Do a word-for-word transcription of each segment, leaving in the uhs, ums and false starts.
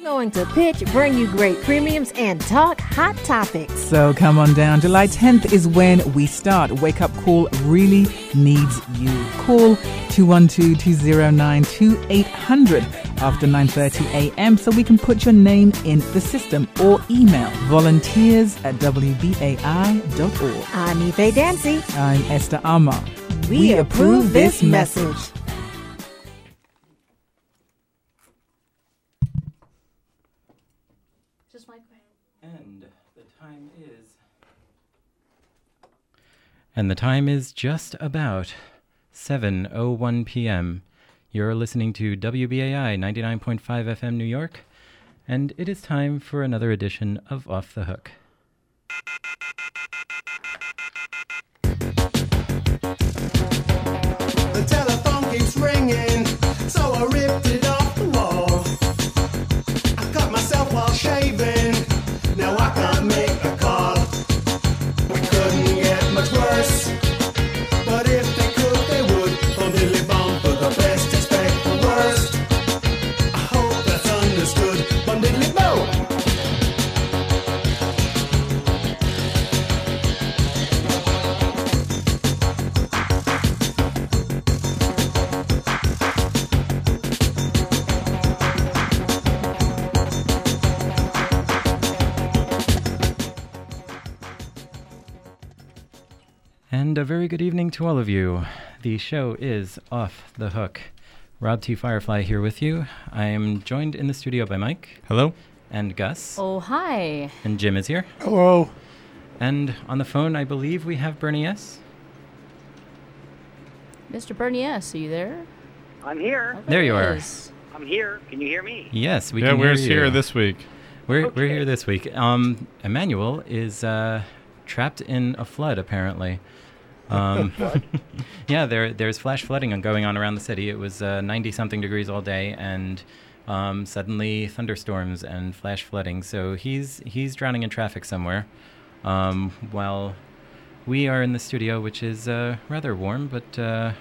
going to pitch, bring you great premiums, and talk hot topics. So come on down. July tenth is when we start. Wake Up Call really needs you. Call two one two, two zero nine, two eight hundred after nine thirty a.m. so we can put your name in the system, or email volunteers at w b a i dot org. I'm Ife Dancy. I'm Esther Amar. We, we approve this message. And the time is... And the time is just about seven oh one p.m. You're listening to W B A I ninety-nine point five F M New York, and it is time for another edition of Off the Hook. The telephone keeps ringing, so I ripped it off the wall. I cut myself while shaving, now I can't make a call. We couldn't get much worse, but if they could, they would. Bum diddly bum, for the best expect the worst. I hope that's understood. Bum diddly bum. And a very good evening to all of you. The show is Off the Hook. Rob T. Firefly here with you. I am joined in the studio by Mike. Hello. And Gus. Oh, hi. And Jim is here. Hello. And on the phone, I believe we have Bernie S. Mister Bernie S., are you there? I'm here. Oh, There you he are. is. I'm here. Can you hear me? Yes, we yeah, can hear where's you. here this week? We're, Okay. we're here this week. Um, Emmanuel is uh, trapped in a flood, apparently. Um, yeah, there there's flash flooding going on around the city. It was uh, ninety-something degrees all day, and um, suddenly thunderstorms and flash flooding. So he's he's drowning in traffic somewhere, um, while we are in the studio, which is uh, rather warm, but uh,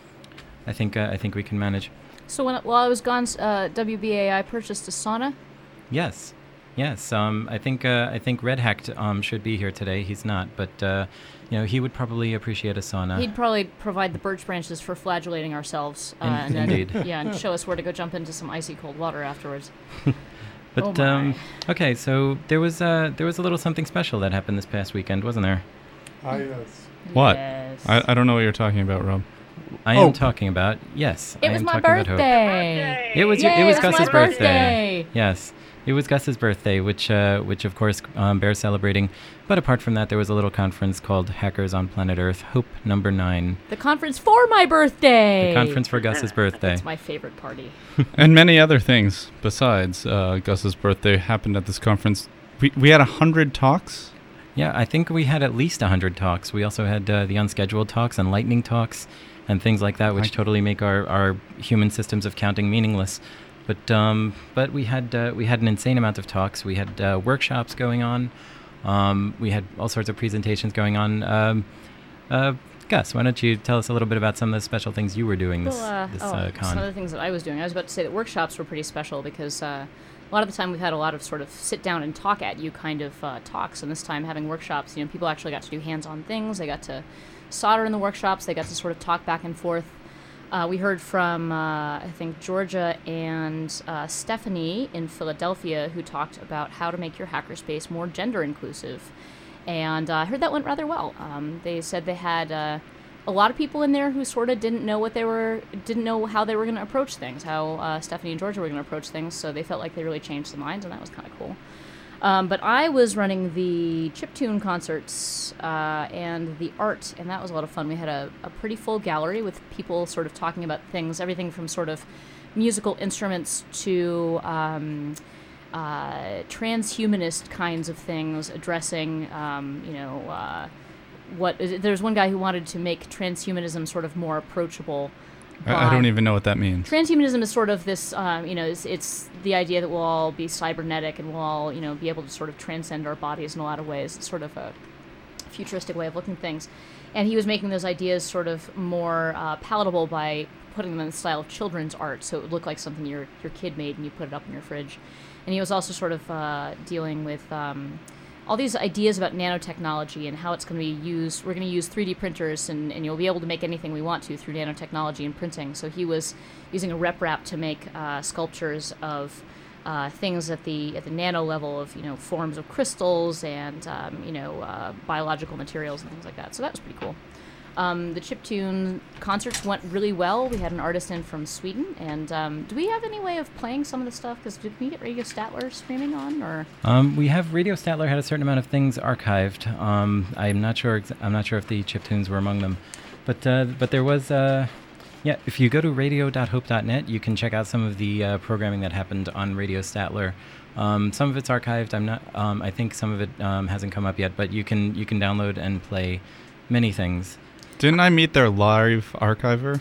I think uh, I think we can manage. So when, while I was gone, uh, W B A I purchased a sauna. Yes, yes. Um, I think uh, I think Red Hacked um, should be here today. He's not, but uh, you know, he would probably appreciate a sauna. He'd probably provide the birch branches for flagellating ourselves. Uh, In- and then, indeed. Yeah, and show us where to go jump into some icy cold water afterwards. But Oh my. um, okay, so there was uh, there was a little something special that happened this past weekend, wasn't there? Ah, yes. What? Yes. I, I don't know what you're talking about, Rob. I am Oh. talking about yes. it I was am my talking about Hope. birthday. It was Yay, your, it was it was Gus's my birthday. birthday. Yes, it was Gus's birthday, which uh, which of course um, bears celebrating. But apart from that, there was a little conference called Hackers on Planet Earth, Hope Number Nine. The conference for my birthday. The conference for Gus's birthday. It's my favorite party. And many other things besides uh, Gus's birthday happened at this conference. We we had a hundred talks. Yeah, I think we had at least one hundred talks. We also had uh, the unscheduled talks and lightning talks and things like that, which I- totally make our, our human systems of counting meaningless. But um, but we had uh, we had an insane amount of talks. We had uh, workshops going on. Um, we had all sorts of presentations going on. Um, uh, Gus, why don't you tell us a little bit about some of the special things you were doing this, Well, uh, this oh, uh, some con? of the things that I was doing. I was about to say that workshops were pretty special because uh, a lot of the time we've had a lot of sort of sit down and talk at you kind of uh, talks, and this time having workshops, you know, people actually got to do hands-on things. They got to solder in the workshops. They got to sort of talk back and forth. Uh, we heard from, uh, I think, Georgia and uh, Stephanie in Philadelphia, who talked about how to make your hackerspace more gender inclusive. And uh, I heard that went rather well. Um, they said they had uh, a lot of people in there who sort of didn't know what they were, didn't know how they were going to approach things, how uh, Stephanie and Georgia were going to approach things. So they felt like they really changed their minds, and that was kind of cool. Um, but I was running the chiptune concerts uh, and the art, and that was a lot of fun. We had a, a pretty full gallery with people sort of talking about things, everything from sort of musical instruments to um, uh, transhumanist kinds of things, addressing, um, you know, uh, what there's one guy who wanted to make transhumanism sort of more approachable. I, I don't even know what that means. Transhumanism is sort of this, um, you know, it's, it's the idea that we'll all be cybernetic and we'll all, you know, be able to sort of transcend our bodies in a lot of ways. It's sort of a futuristic way of looking at things. and he was making those ideas sort of more uh, palatable by putting them in the style of children's art, so it would look like something your your kid made and you put it up in your fridge. And he was also sort of uh, dealing with um, all these ideas about nanotechnology and how it's going to be used. We're going to use three D printers, and, and you'll be able to make anything we want to through nanotechnology and printing. So he was using a rep wrap to make uh, sculptures of uh, things at the at the nano level of, you know, forms of crystals and um, you know uh, biological materials and things like that. So that was pretty cool. Um, the chiptune concerts went really well. We had an artist in from Sweden, and um, do we have any way of playing some of the stuff? Because did we get Radio Statler streaming on, or? Um, we have Radio Statler had a certain amount of things archived. Um, I'm not sure. Ex- I'm not sure if the chiptunes were among them, but uh, but there was. Uh, yeah, if you go to radio dot hope dot net, you can check out some of the uh, programming that happened on Radio Statler. Um, some of it's archived. I'm not. Um, I think some of it um, hasn't come up yet, but you can you can download and play many things. Didn't I meet their live archiver?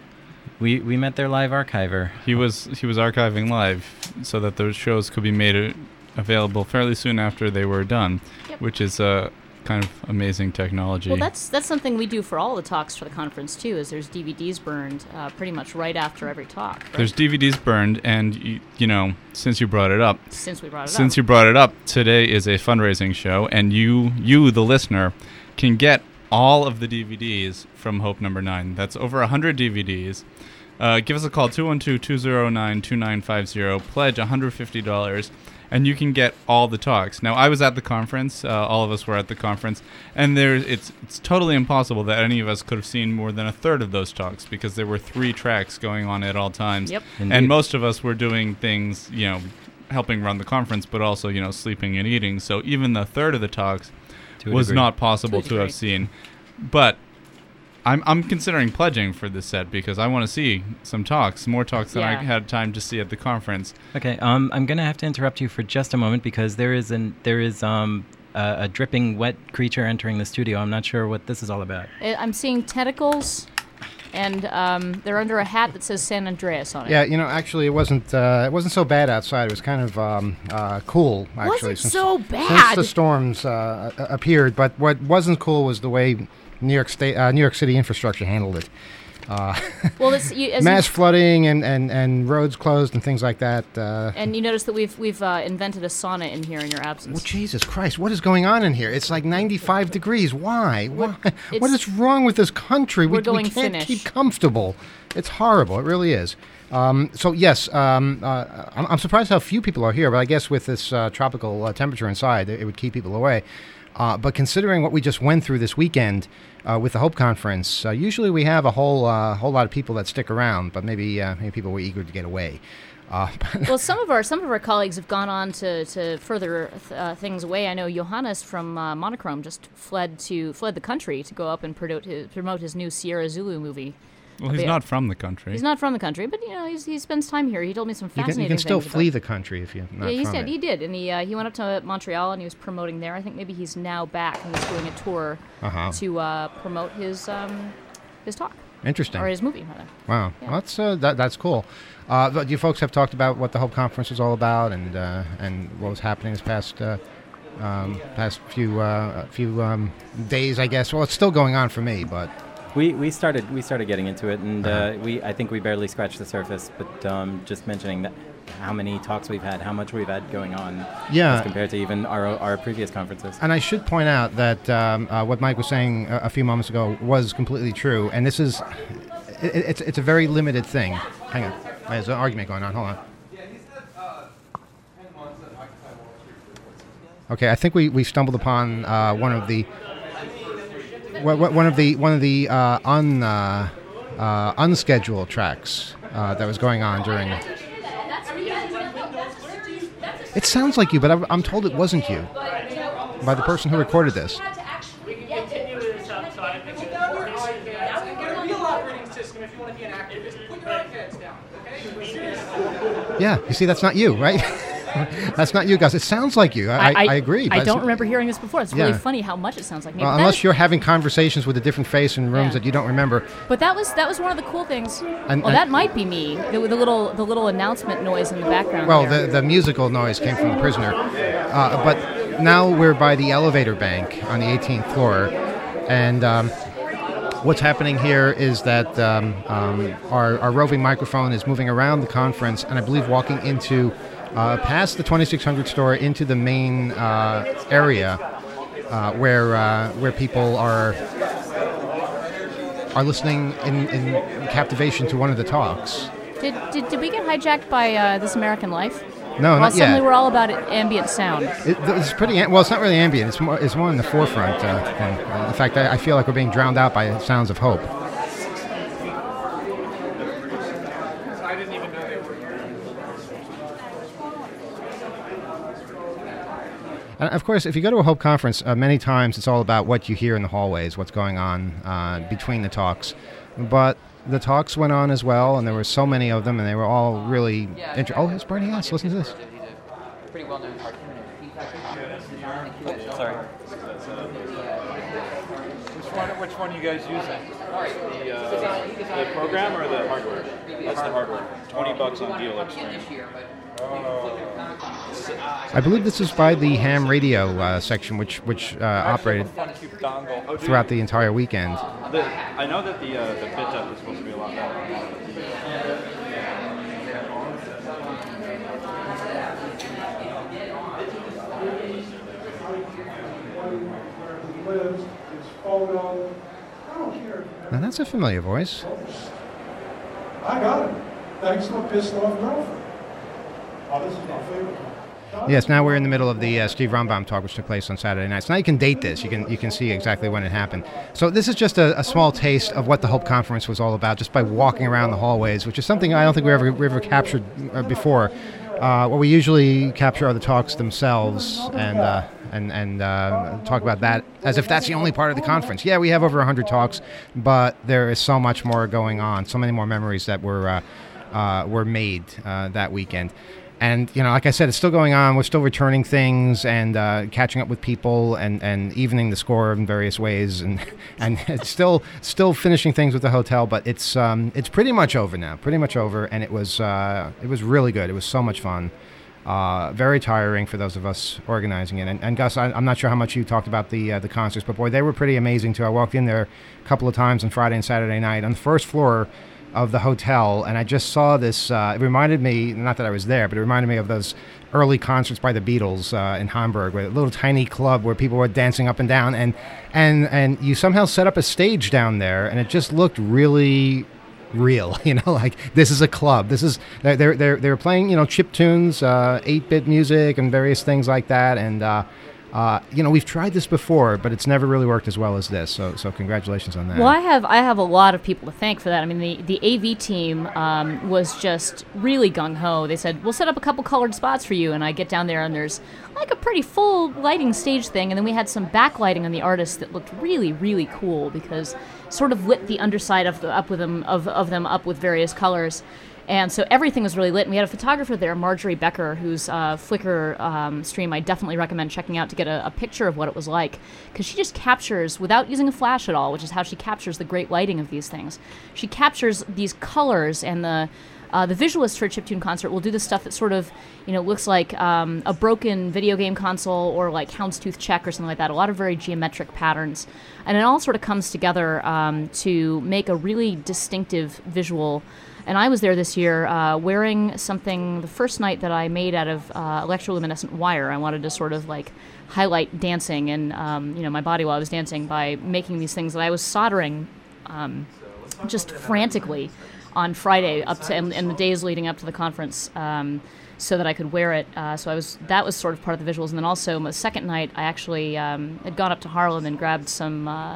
We we met their live archiver. He was he was archiving live so that those shows could be made uh, available fairly soon after they were done, Yep. which is a uh, kind of amazing technology. Well, that's that's something we do for all the talks for the conference too. Is there's D V Ds burned uh, pretty much right after every talk. Right? There's D V Ds burned, and you, you know, since you brought it up, since we brought it since up, you brought it up, today is a fundraising show, and you you the listener can get all of the D V Ds from Hope Number Nine. That's over one hundred D V Ds. Uh, give us a call, two one two, two zero nine, two nine five zero. Pledge one hundred fifty dollars, and you can get all the talks. Now, I was at the conference. Uh, all of us were at the conference. And there, it's it's totally impossible that any of us could have seen more than a third of those talks because there were three tracks going on at all times. Yep. Indeed. And most of us were doing things, you know, helping run the conference, but also, you know, sleeping and eating. So even the third of the talks To a was degree. not possible To a to have degree. seen. But I'm I'm considering pledging for this set because I want to see some talks, more talks than I Yeah. had time to see at the conference. Okay, um, I'm gonna have to interrupt you for just a moment because there is an there is um a, a dripping wet creature entering the studio. I'm not sure what this is all about. I- I'm seeing tentacles, and um, they're under a hat that says San Andreas on it. Yeah, you know, actually, it wasn't uh, it wasn't so bad outside. It was kind of um, uh, cool, actually. Wasn't since, so Since bad. the storms uh, a- appeared, but what wasn't cool was the way New York State, uh, New York City infrastructure handled it. Uh, Well, this, you, as mass you, flooding and, and, and roads closed and things like that. Uh, and you notice that we've we've uh, invented a sauna in here in your absence. well, Jesus Christ, what is going on in here? It's like ninety-five degrees. Why? Why? What it's- is wrong with this country? We're we, going we can't Finnish. keep comfortable. It's horrible. It really is. Um, so, yes, um, uh, I'm, I'm surprised how few people are here, but I guess with this uh, tropical uh, temperature inside, it, it would keep people away. Uh, but considering what we just went through this weekend uh, with the Hope Conference, uh, usually we have a whole uh, whole lot of people that stick around, but maybe uh, maybe people were eager to get away. Uh, Well, some of our some of our colleagues have gone on to, to further th- uh, things away. I know Johannes from uh, Monochrome just fled to fled the country to go up and promote his, promote his new Sierra Zulu movie. Well, he's Yeah. not from the country. He's not from the country, but you know he's, he spends time here. He told me some you fascinating can, you can still things flee about- the country if you're not Yeah, he from said it. he did, and he uh, he went up to Montreal and he was promoting there. I think maybe he's now back and he's doing a tour Uh-huh. to uh, promote his um, his talk Interesting. or his movie rather. Wow, Yeah. well, that's uh, that, that's cool. Uh, but you folks have talked about what the Hope Conference was all about and uh, and what was happening this past uh, um, past few uh, few um, days, I guess. Well, it's still going on for me, but We we started we started getting into it, and Uh-huh. uh, we I think we barely scratched the surface. But um, just mentioning that how many talks we've had, how much we've had going on, Yeah. as compared to even our our previous conferences. and I should point out that um, uh, what Mike was saying a, a few moments ago was completely true, and this is it, it's it's a very limited thing. Hang on, there's an argument going on. Hold on. Okay, I think we, we stumbled upon uh, one of the wha- wha- one of the one of the uh, un uh, uh, unscheduled tracks uh, that was going on during. It sounds like you, but I'm, I'm told it wasn't you by the person who recorded this. We can continue this outside. We can get a real operating system if you want to be an activist. Put your iPads down, okay? Yeah, you see, that's not you, right? That's not you guys. It sounds like you. I, I, I agree. I but don't it's- remember hearing this before. It's really Yeah. funny how much it sounds like me. Well, But that unless is- you're having conversations with a different face in rooms Yeah. that you don't remember. But that was that was one of the cool things. And- well, and- that might be me. The, the little the little announcement noise in the background. Well, there. the, the musical noise came from the prisoner. Uh, but now we're by the elevator bank on the eighteenth floor. And um, what's happening here is that um, um, our, our roving microphone is moving around the conference, and I believe walking into uh, past the twenty-six hundred store into the main uh, area uh, where uh, where people are are listening in, in captivation to one of the talks. Did did, did we get hijacked by uh, This American Life? No, well, not suddenly yet. we're all about it, ambient sound. It, it's pretty well. It's not really ambient. It's more. It's more in the forefront. Uh, thing. Uh, in fact, I, I feel like we're being drowned out by sounds of hope. I didn't even know they were here. And of course, if you go to a Hope conference, uh, many times it's all about what you hear in the hallways, what's going on uh, between the talks. But the talks went on as well, and there were so many of them, and they were all really interesting. Oh, it's Bernie S. Listen to this. Pretty well known cartoonist. Sorry. Which one? Which one are you guys using? The, uh, the program or the hardware? That's the hardware. Twenty bucks on deal extreme. I believe this is by the ham radio uh, section, which which uh, operated throughout the entire weekend. The, I know that the uh, the bit up is supposed to be a lot better. Now that's a familiar voice. I got it. Thanks to a pissed off girlfriend. Oh, this is my favorite one. Yes, now we're in the middle of the uh, Steve Rumbaum talk, which took place on Saturday night. So now you can date this. You can you can see exactly when it happened. So this is just a, a small taste of what the Hope Conference was all about, just by walking around the hallways, which is something I don't think we ever we ever captured uh, before. Uh, what we usually capture are the talks themselves and uh, and and uh, talk about that as if that's the only part of the conference. Yeah, we have over one hundred talks, but there is so much more going on, so many more memories that were uh, uh, were made uh, that weekend. And, you know, like I said, it's still going on. We're still returning things and uh, catching up with people and, and evening the score in various ways. And and it's still still finishing things with the hotel. But it's um, it's pretty much over now, pretty much over. And it was uh, it was really good. It was so much fun. Uh, very tiring for those of us organizing it. And, and Gus, I, I'm not sure how much you talked about the uh, the concerts, but, boy, they were pretty amazing, too. I walked in there a couple of times on Friday and Saturday night on the first floor of the hotel, and I just saw this. Uh, it reminded me, not that I was there, but it reminded me of those early concerts by the Beatles uh, in Hamburg, with a little tiny club where people were dancing up and down, and and and you somehow set up a stage down there, and it just looked really real. You know, like this is a club. This is they're they're they're, they're playing, you know, chip tunes, uh, eight-bit music, and various things like that, and. Uh, Uh, you know, we've tried this before, but it's never really worked as well as this. So, so congratulations on that. Well, I have I have a lot of people to thank for that. I mean, the the A V team um, was just really gung ho. They said we'll set up a couple colored spots for you, and I get down there and there's like a pretty full lighting stage thing, and then we had some backlighting on the artists that looked really really cool because sort of lit the underside of the up with them of of them up with various colors. And so everything was really lit. And we had a photographer there, Marjorie Becker, whose uh, Flickr um, stream I definitely recommend checking out to get a, a picture of what it was like. Because she just captures, without using a flash at all, which is how she captures the great lighting of these things. She captures these colors, and the uh, the visualist for a chiptune concert will do the stuff that sort of, you know, looks like um, a broken video game console or like Houndstooth Check or something like that. A lot of very geometric patterns. And it all sort of comes together um, to make a really distinctive visual. And I was there this year uh, wearing something the first night that I made out of uh, electroluminescent wire. I wanted to sort of like highlight dancing and, um, you know, my body while I was dancing by making these things that I was soldering um, just frantically on Friday up to and, and the days leading up to the conference um, so that I could wear it. Uh, so I was that was sort of part of the visuals. And then also the second night I actually um, had gone up to Harlem and grabbed some uh,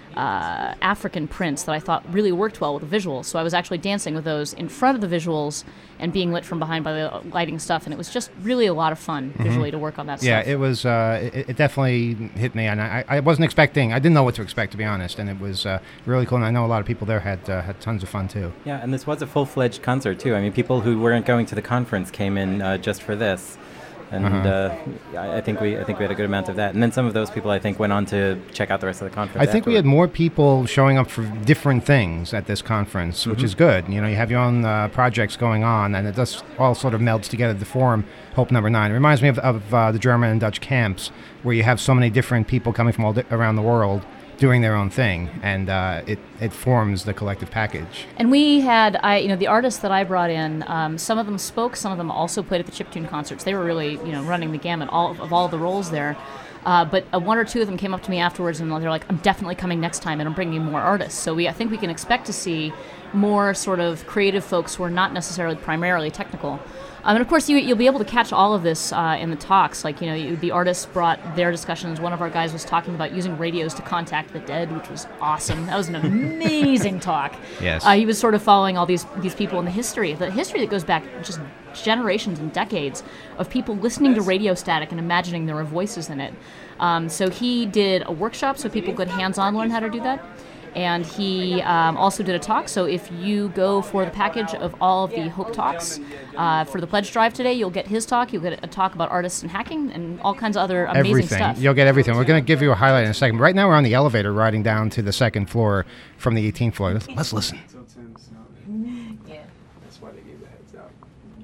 Uh, African prints that I thought really worked well with the visuals. So I was actually dancing with those in front of the visuals and being lit from behind by the lighting stuff, and it was just really a lot of fun Mm-hmm. visually to work on that yeah, stuff. it was. Uh, it, it definitely hit me, and I, I wasn't expecting. I didn't know what to expect, to be honest, and it was uh, really cool. And I know a lot of people there had uh, had tons of fun too. Yeah, and this was a full-fledged concert too. I mean, people who weren't going to the conference came in uh, just for this. And Uh-huh. uh, I I think we I think we had a good amount of that. And then some of those people I think went on to check out the rest of the conference. I think we had afterward. more people showing up for different things at this conference, which Mhm. is good. You know, you have your own uh, projects going on, and it just all sort of melds together to form Hope Number Nine. It reminds me of, of uh, the German and Dutch camps, where you have so many different people coming from all di- around the world, doing their own thing, and uh, it it forms the collective package. And we had, I you know, the artists that I brought in. Um, some of them spoke. Some of them also played at the chiptune concerts. They were really, you know, running the gamut all of, of all the roles there. Uh, but uh, one or two of them came up to me afterwards, and they're like, "I'm definitely coming next time, and I'm bringing more artists." So we, I think, we can expect to see more sort of creative folks who are not necessarily primarily technical. Um, and of course, you, you'll be able to catch all of this uh, in the talks. Like, you know, you, the artists brought their discussions. One of our guys was talking about using radios to contact the dead, which was awesome. That was an amazing talk. Yes. Uh, he was sort of following all these these people in the history, the history that goes back just generations and decades of people listening to radio static and imagining there were voices in it. Um, so he did a workshop so people could hands-on learn how to do that. And he um, also did a talk. So if you go for the package of all of the Hope Talks uh, for the pledge drive today, you'll get his talk. You'll get a talk about artists and hacking and all kinds of other amazing everything. stuff. You'll get everything. We're going to give you a highlight in a second. But right now we're on the elevator riding down to the second floor from the eighteenth floor. Let's, let's listen. Yeah. That's why they gave the heads out.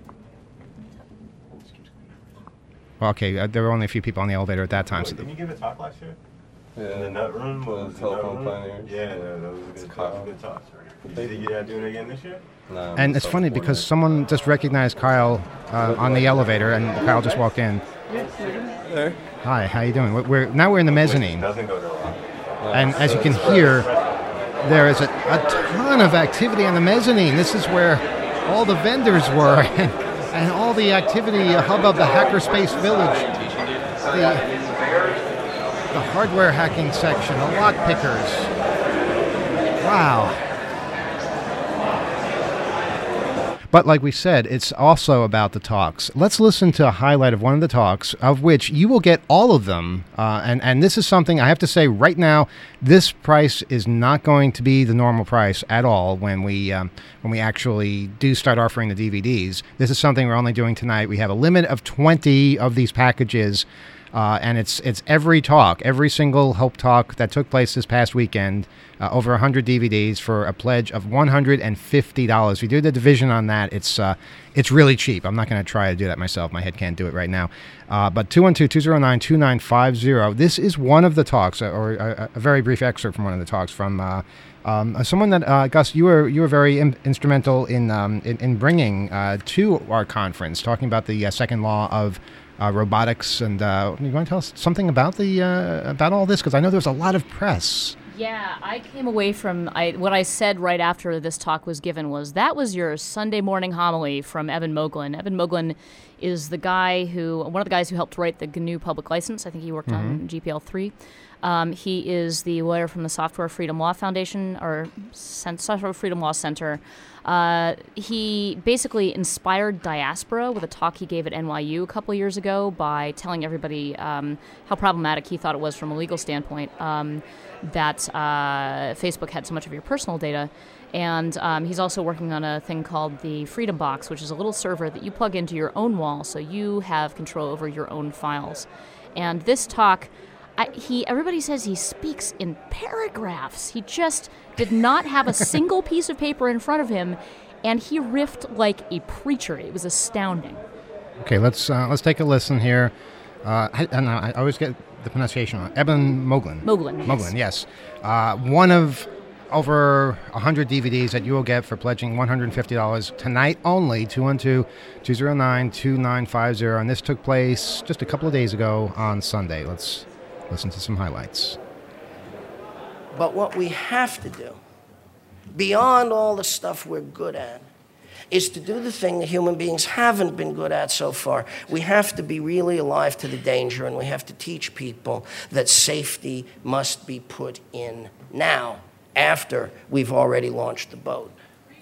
Well, okay, uh, there were only a few people on the elevator at that time. So Didn't you give a talk last year? Yeah. In the nut room? The Was telephone nut room? pioneers. Yeah, no, that was a good talk. Good talks. You think you're doing it again this year? No. And it's funny because someone just recognized Kyle uh, on the elevator, and Kyle just walked in. There. Hi, how you doing? We're, we're now we're in the mezzanine, Doesn't go to wrong. and as you can hear, there is a, a ton of activity on the mezzanine. This is where all the vendors were, and, and all the activity, a hub of the Hackerspace Village, the the hardware hacking section, the lock pickers. Wow. But like we said, it's also about the talks. Let's listen to a highlight of one of the talks, of which you will get all of them. Uh, and, and this is something I have to say right now, this price is not going to be the normal price at all when we um, when we actually do start offering the D V Ds. This is something we're only doing tonight. We have a limit of twenty of these packages. Uh, and it's it's every talk, every single Hope Talk that took place this past weekend, uh, over one hundred D V Ds for a pledge of one hundred fifty dollars. If you do the division on that, it's uh, it's really cheap. I'm not going to try to do that myself. My head can't do it right now. Uh, but two one two, two zero nine, two nine five zero. This is one of the talks, or a, a very brief excerpt from one of the talks from uh, um, someone that, uh, Gus, you were you were very in, instrumental in, um, in, in bringing uh, to our conference, talking about the uh, second law of Uh, robotics, and uh, you want to tell us something about the uh, about all this? Because I know there was a lot of press. Yeah, I came away from I, what I said right after this talk was given was that was your Sunday morning homily from Evan Moglin. Evan Moglin is the guy who one of the guys who helped write the G N U public license. I think he worked Mm-hmm. on G P L three. Um, he is the lawyer from the Software Freedom Law Foundation, or Software Freedom Law Center. Uh, he basically inspired diaspora with a talk he gave at N Y U a couple years ago by telling everybody um, how problematic he thought it was from a legal standpoint um, that uh, Facebook had so much of your personal data. And um, he's also working on a thing called the Freedom Box, which is a little server that you plug into your own wall so you have control over your own files. And this talk... I, he everybody says he speaks in paragraphs. He just did not have a single piece of paper in front of him, and he riffed like a preacher. It was astounding. Okay, let's uh, let's take a listen here. Uh, I, and I always get the pronunciation wrong. Evan Moglin. Moglin. Moglin, yes. Uh, one of over one hundred D V Ds that you will get for pledging one hundred fifty dollars tonight only. two one two, two zero nine, two nine five zero, and this took place just a couple of days ago on Sunday. Let's listen to some highlights. But what we have to do, beyond all the stuff we're good at, is to do the thing that human beings haven't been good at so far. We have to be really alive to the danger, and we have to teach people that safety must be put in now, after we've already launched the boat.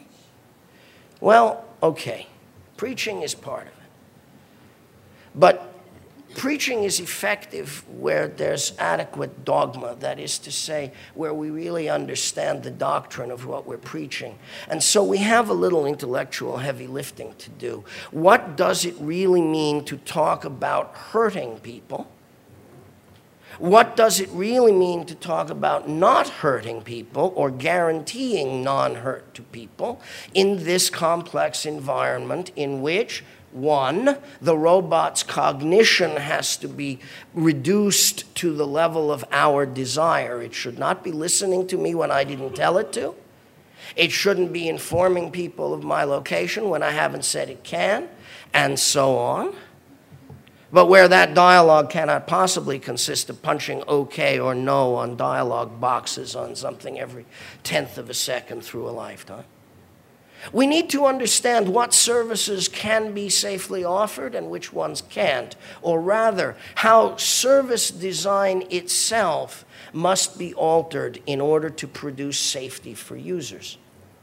Well, okay, preaching is part of it. But preaching is effective where there's adequate dogma, that is to say, where we really understand the doctrine of what we're preaching. And so we have a little intellectual heavy lifting to do. What does it really mean to talk about hurting people? What does it really mean to talk about not hurting people or guaranteeing non-hurt to people in this complex environment in which One, the robot's cognition has to be reduced to the level of our desire. It should not be listening to me when I didn't tell it to. It shouldn't be informing people of my location when I haven't said it can, and so on. But where that dialogue cannot possibly consist of punching OK or no on dialogue boxes on something every tenth of a second through a lifetime. We need to understand what services can be safely offered and which ones can't, or rather, how service design itself must be altered in order to produce safety for users.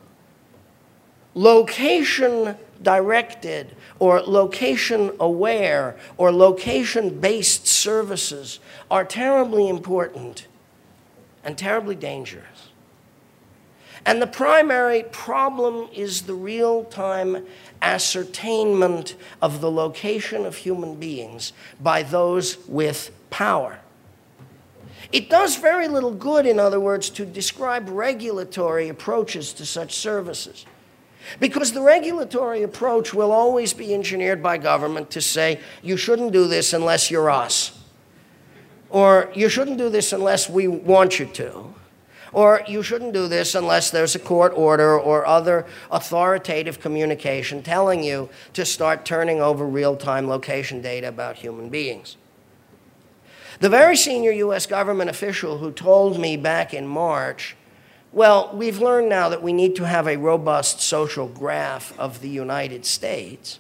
Location-directed or location-aware or location-based services are terribly important and terribly dangerous. And the primary problem is the real-time ascertainment of the location of human beings by those with power. It does very little good, in other words, to describe regulatory approaches to such services. Because the regulatory approach will always be engineered by government to say, you shouldn't do this unless you're us. Or you shouldn't do this unless we want you to. Or you shouldn't do this unless there's a court order or other authoritative communication telling you to start turning over real-time location data about human beings. The very senior U S government official who told me back in March, well, we've learned now that we need to have a robust social graph of the United States,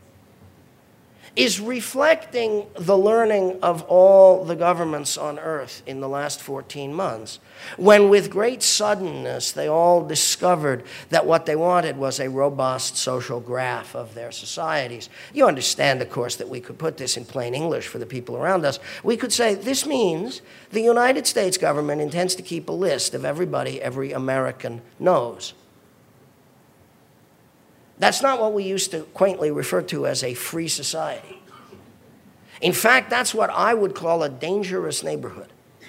is reflecting the learning of all the governments on Earth in the last fourteen months, when with great suddenness they all discovered that what they wanted was a robust social graph of their societies. You understand, of course, that we could put this in plain English for the people around us. We could say, this means the United States government intends to keep a list of everybody every American knows. That's not what we used to quaintly refer to as a free society. In fact, that's what I would call a dangerous neighborhood.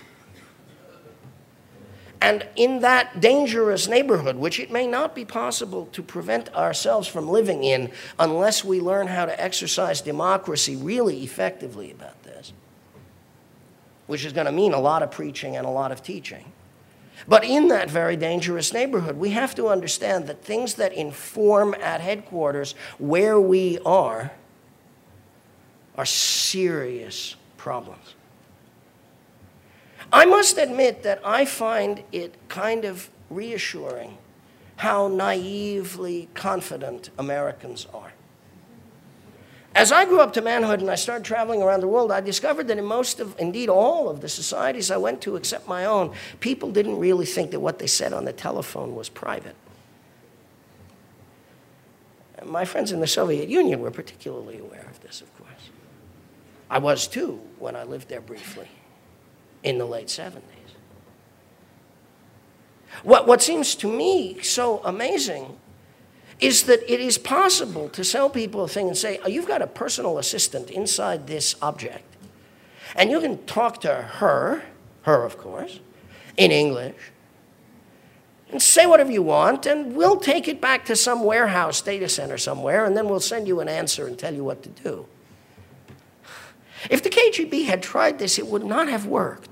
And in that dangerous neighborhood, which it may not be possible to prevent ourselves from living in unless we learn how to exercise democracy really effectively about this, which is going to mean a lot of preaching and a lot of teaching. But in that very dangerous neighborhood, we have to understand that things that inform at headquarters where we are are serious problems. I must admit that I find it kind of reassuring how naively confident Americans are. As I grew up to manhood and I started traveling around the world, I discovered that in most of, indeed all of the societies I went to except my own, people didn't really think that what they said on the telephone was private. And my friends in the Soviet Union were particularly aware of this, of course. I was too when I lived there briefly in the late seventies. What, what seems to me so amazing is that it is possible to sell people a thing and say, oh, you've got a personal assistant inside this object. And you can talk to her, her of course, in English, and say whatever you want, and we'll take it back to some warehouse data center somewhere, and then we'll send you an answer and tell you what to do. If the K G B had tried this, it would not have worked.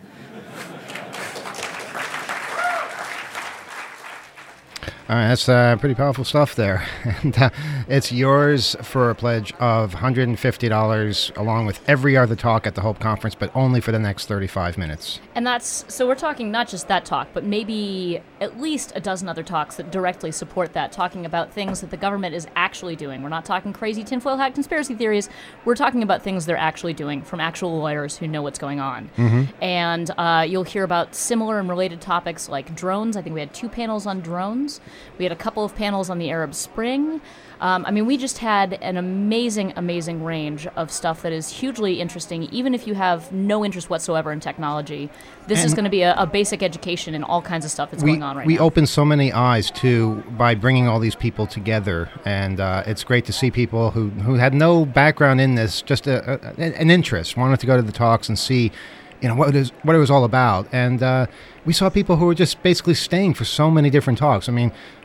All right, that's uh, pretty powerful stuff there. And uh, it's yours for a pledge of one hundred fifty dollars along with every other talk at the Hope Conference, but only for the next thirty-five minutes. And that's, so we're talking not just that talk, but maybe at least a dozen other talks that directly support that, talking about things that the government is actually doing. We're not talking crazy tinfoil hat conspiracy theories. We're talking about things they're actually doing from actual lawyers who know what's going on. Mm-hmm. And uh, you'll hear about similar and related topics like drones. I think we had two panels on drones. We had a couple of panels on the Arab Spring. Um, I mean, we just had an amazing, amazing range of stuff that is hugely interesting, even if you have no interest whatsoever in technology. This and is going to be a, a basic education in all kinds of stuff that's we, going on right we now. We open so many eyes, too, by bringing all these people together. And uh, it's great to see people who, who had no background in this, just a, a, an interest, wanted to go to the talks and see, you know, what it, is, what it was all about. And uh, we saw people who were just basically staying for so many different talks. I mean,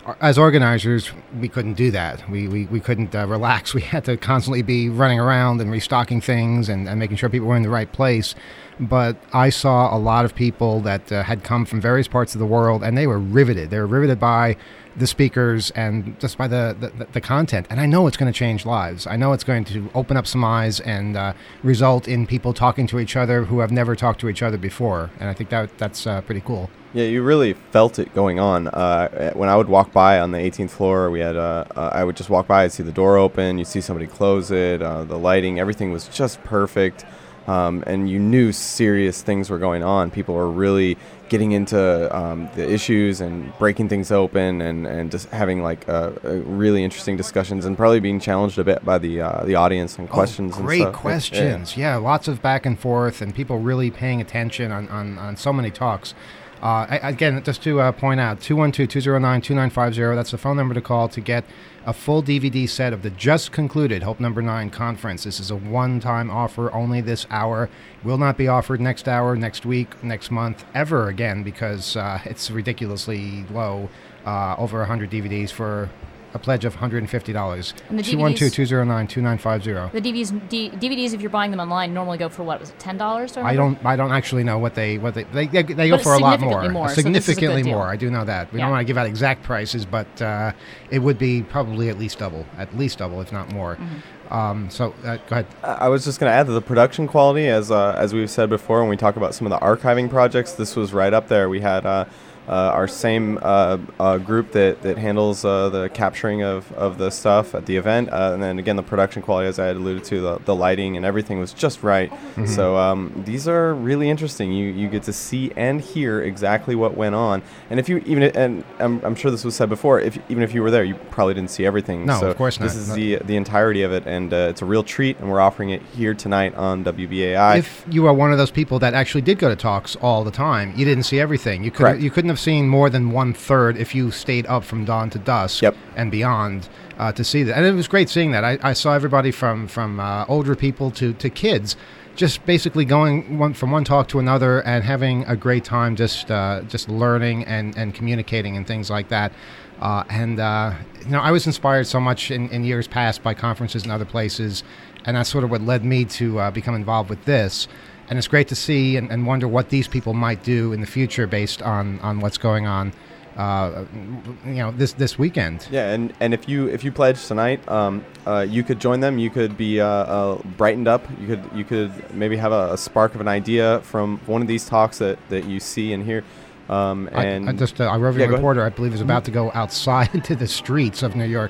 as organizers, we couldn't do that. We we, we couldn't uh, relax. We had to constantly be running around and restocking things and, and making sure people were in the right place. But I saw a lot of people that uh, had come from various parts of the world, and they were riveted. They were riveted by the speakers and just by the, the, the content. And I know it's going to change lives. I know it's going to open up some eyes and uh, result in people talking to each other who have never talked to each other before. And I think that that's uh, pretty cool. Yeah, you really felt it going on. Uh, when I would walk by on the eighteenth floor, we had uh, uh, I would just walk by and see the door open. You see somebody close it. Uh, the lighting, everything was just perfect. Um, and you knew serious things were going on. People were really getting into um, the issues and breaking things open and, and just having like uh, uh, really interesting discussions and probably being challenged a bit by the uh, the audience and questions. Oh, great and stuff. questions. Yeah. yeah, lots of back and forth and people really paying attention on, on, on so many talks. Uh, I, again, just to uh, point out, two one two, two zero nine, two nine five zero, that's the phone number to call to get a full D V D set of the just concluded Hope Number nine conference. This is a one-time offer, only this hour. Will not be offered next hour, next week, next month, ever again, because uh, it's ridiculously low, uh, over one hundred D V Ds for a pledge of one hundred fifty dollars. And the two one two, two zero nine, two nine five zero. The D V Ds, D- DVDs, if you're buying them online, normally go for what was it, ten dollars? I don't. I don't actually know what they what they they, they, they go But for a lot significantly more. more, so this is a significantly good deal. more. I do know that. We Yeah. don't want to give out exact prices, but uh, it would be probably at least double, at least double, if not more. Mm-hmm. Um, so uh, go ahead. I was just going to add that the production quality, as uh, as we've said before, when we talk about some of the archiving projects, this was right up there. We had uh, uh, our same uh, uh, group that, that handles uh, the capturing of, of the stuff at the event, uh, and then again the production quality, as I had alluded to, the, the lighting and everything was just right. Mm-hmm. So um, these are really interesting. You you get to see and hear exactly what went on, and if you even and I'm, I'm sure this was said before, if even if you were there, you probably didn't see everything. No, so of course not. This is No. the the entirety of it, and uh, it's a real treat, and we're offering it here tonight on W B A I. If you are one of those people that actually did go to talks all the time, you didn't see everything. You could Correct. you couldn't have seen more than one third if you stayed up from dawn to dusk Yep. and beyond uh, to see that. And it was great seeing that. I, I saw everybody from from uh, older people to to kids, just basically going one, from one talk to another and having a great time, just uh, just learning and, and communicating and things like that. Uh, and uh, you know, I was inspired so much in, in years past by conferences and other places, and that's sort of what led me to uh, become involved with this. And it's great to see and, and wonder what these people might do in the future based on, on what's going on, uh, you know, this this weekend. Yeah, and, and if you if you pledge tonight, um, uh, you could join them. You could be uh, uh, brightened up. You could you could maybe have a, a spark of an idea from one of these talks that, that you see and hear. Um, and I, I just uh, a roving yeah, go reporter, ahead. I believe, is about to go outside into the streets of New York.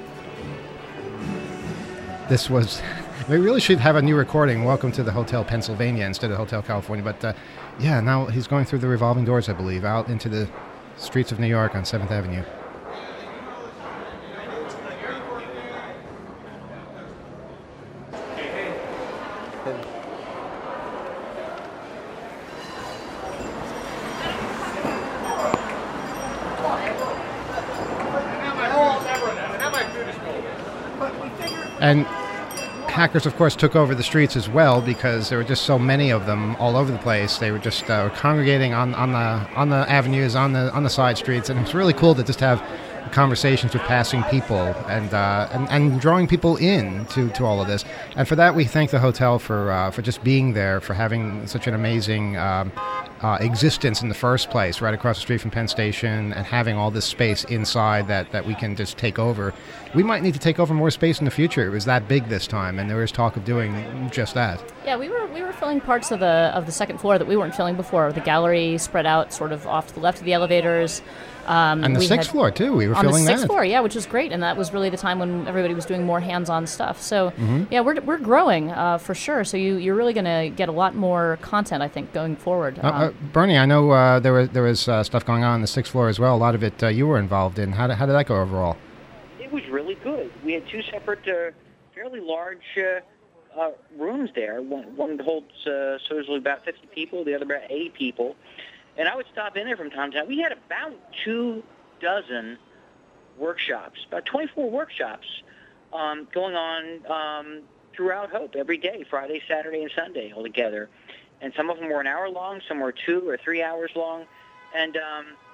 This was. We really should have a new recording. Welcome to the Hotel Pennsylvania instead of Hotel California. But uh, yeah, now he's going through the revolving doors, I believe, out into the streets of New York on seventh Avenue. And hackers, of course, took over the streets as well because there were just so many of them all over the place. They were just uh, congregating on, on the on the avenues, on the on the side streets, and it's really cool to just have conversations with passing people and uh, and, and drawing people in to, to all of this. And for that, we thank the hotel for uh, for just being there, for having such an amazing um, uh, existence in the first place, right across the street from Penn Station, and having all this space inside that, that we can just take over. We might need to take over more space in the future. It was that big this time, and there was talk of doing just that. Yeah, we were we were filling parts of the of the second floor that we weren't filling before. The gallery spread out sort of off to the left of the elevators. Um, and the we sixth had, floor, too. We were on filling the sixth that. floor, yeah, which was great. And that was really the time when everybody was doing more hands-on stuff. So, Mhm. yeah, we're we're growing uh, for sure. So you, you're really going to get a lot more content, I think, going forward. Uh, uh, Bernie, I know uh, there was there was uh, stuff going on on the sixth floor as well. A lot of it uh, you were involved in. How did, how did that go overall? It was really good. We had two separate, uh, fairly large uh, uh, rooms there. One, one holds uh, supposedly about fifty people, the other about eighty people. And I would stop in there from time to time. We had about two dozen workshops, about twenty-four workshops um, going on um, throughout Hope every day, Friday, Saturday, and Sunday altogether. And some of them were an hour long, some were two or three hours long. And um,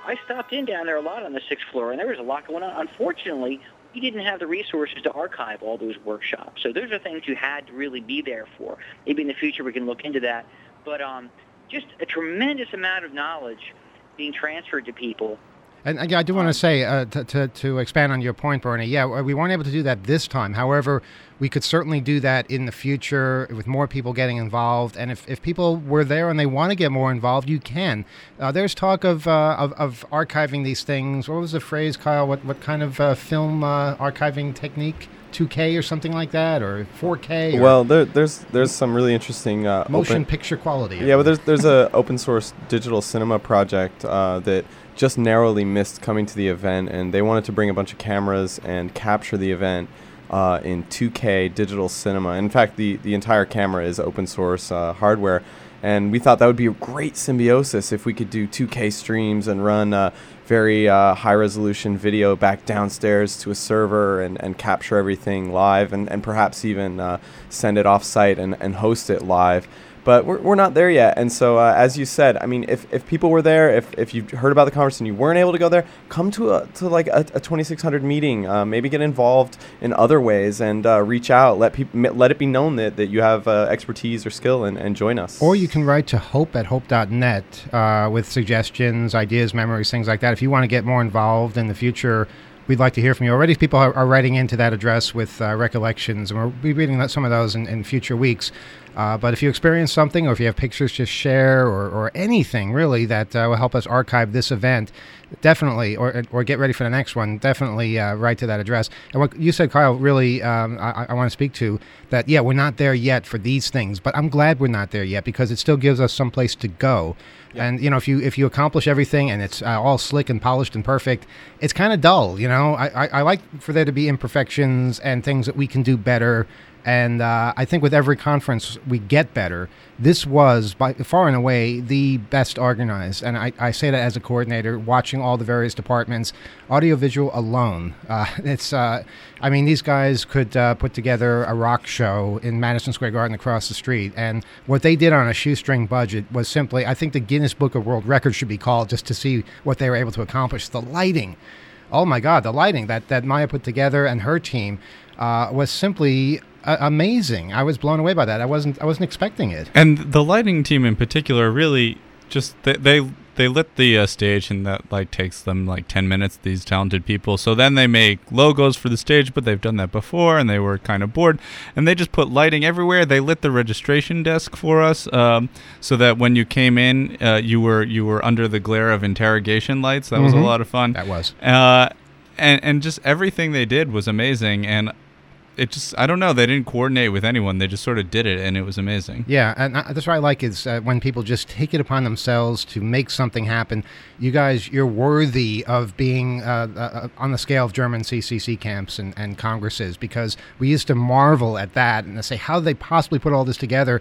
I stopped in down there a lot on the sixth floor, and there was a lot going on. Unfortunately, we didn't have the resources to archive all those workshops. So those are things you had to really be there for. Maybe in the future we can look into that. But um, just a tremendous amount of knowledge being transferred to people. And uh, I do want to say, uh, to, to, to expand on your point, Bernie, yeah, we weren't able to do that this time. However, we could certainly do that in the future with more people getting involved. And if, if people were there and they want to get more involved, you can. Uh, there's talk of, uh, of of archiving these things. What was the phrase, Kyle? What, what kind of uh, film uh, archiving technique? two K or something like that, or four K? Or well, there, there's there's some really interesting uh, motion open, picture quality. Yeah, but there's there's a open source digital cinema project uh, that just narrowly missed coming to the event, and they wanted to bring a bunch of cameras and capture the event uh, in two K digital cinema. In fact, the the entire camera is open source uh, hardware, and we thought that would be a great symbiosis if we could do two K streams and run uh, very uh, high-resolution video back downstairs to a server and, and capture everything live and, and perhaps even uh, send it off-site and, and host it live. But we're, we're not there yet. And so, uh, as you said, I mean, if, if people were there, if, if you heard about the conference and you weren't able to go there, come to a, to like a, a twenty-six hundred meeting. Uh, maybe get involved in other ways and uh, reach out. Let peop- let it be known that, that you have uh, expertise or skill and, and join us. Or you can write to hope at hope dot net uh, with suggestions, ideas, memories, things like that. If you want to get more involved in the future, we'd like to hear from you. Already people are, are writing into that address with uh, recollections, and we'll be reading some of those in, in future weeks. Uh, but if you experience something, or if you have pictures, just share, or, or anything really that uh, will help us archive this event, definitely, or or get ready for the next one, definitely uh, write to that address. And what you said, Kyle, really um, I, I want to speak to, that, yeah, we're not there yet for these things, but I'm glad we're not there yet because it still gives us some place to go. Yeah. And, you know, if you if you accomplish everything and it's uh, all slick and polished and perfect, it's kind of dull, you know. I, I, I like for there to be imperfections and things that we can do better. And uh, I think with every conference, we get better. This was, by far and away, the best organized. And I, I say that as a coordinator, watching all the various departments. Audiovisual alone. Uh, it's, uh, I mean, these guys could uh, put together a rock show in Madison Square Garden across the street. And what they did on a shoestring budget was simply, I think the Guinness Book of World Records should be called just to see what they were able to accomplish. The lighting. Oh, my God, the lighting that, that Maya put together and her team uh, was simply Uh, amazing. I was blown away by that. I wasn't I wasn't expecting it. And the lighting team in particular really just they they, they lit the uh, stage, and that like takes them like ten minutes, these talented people. So then they make logos for the stage, but they've done that before and they were kind of bored, and they just put lighting everywhere. They lit the registration desk for us um, so that when you came in uh, you were you were under the glare of interrogation lights. That mm-hmm. was a lot of fun. That was. Uh, and and just everything they did was amazing, and it just, I don't know, they didn't coordinate with anyone. They just sort of did it, and it was amazing. Yeah, and uh, that's what I like is uh, when people just take it upon themselves to make something happen. You guys, you're worthy of being uh, uh, on the scale of German C C C camps and, and congresses, because we used to marvel at that and to say, how did they possibly put all this together?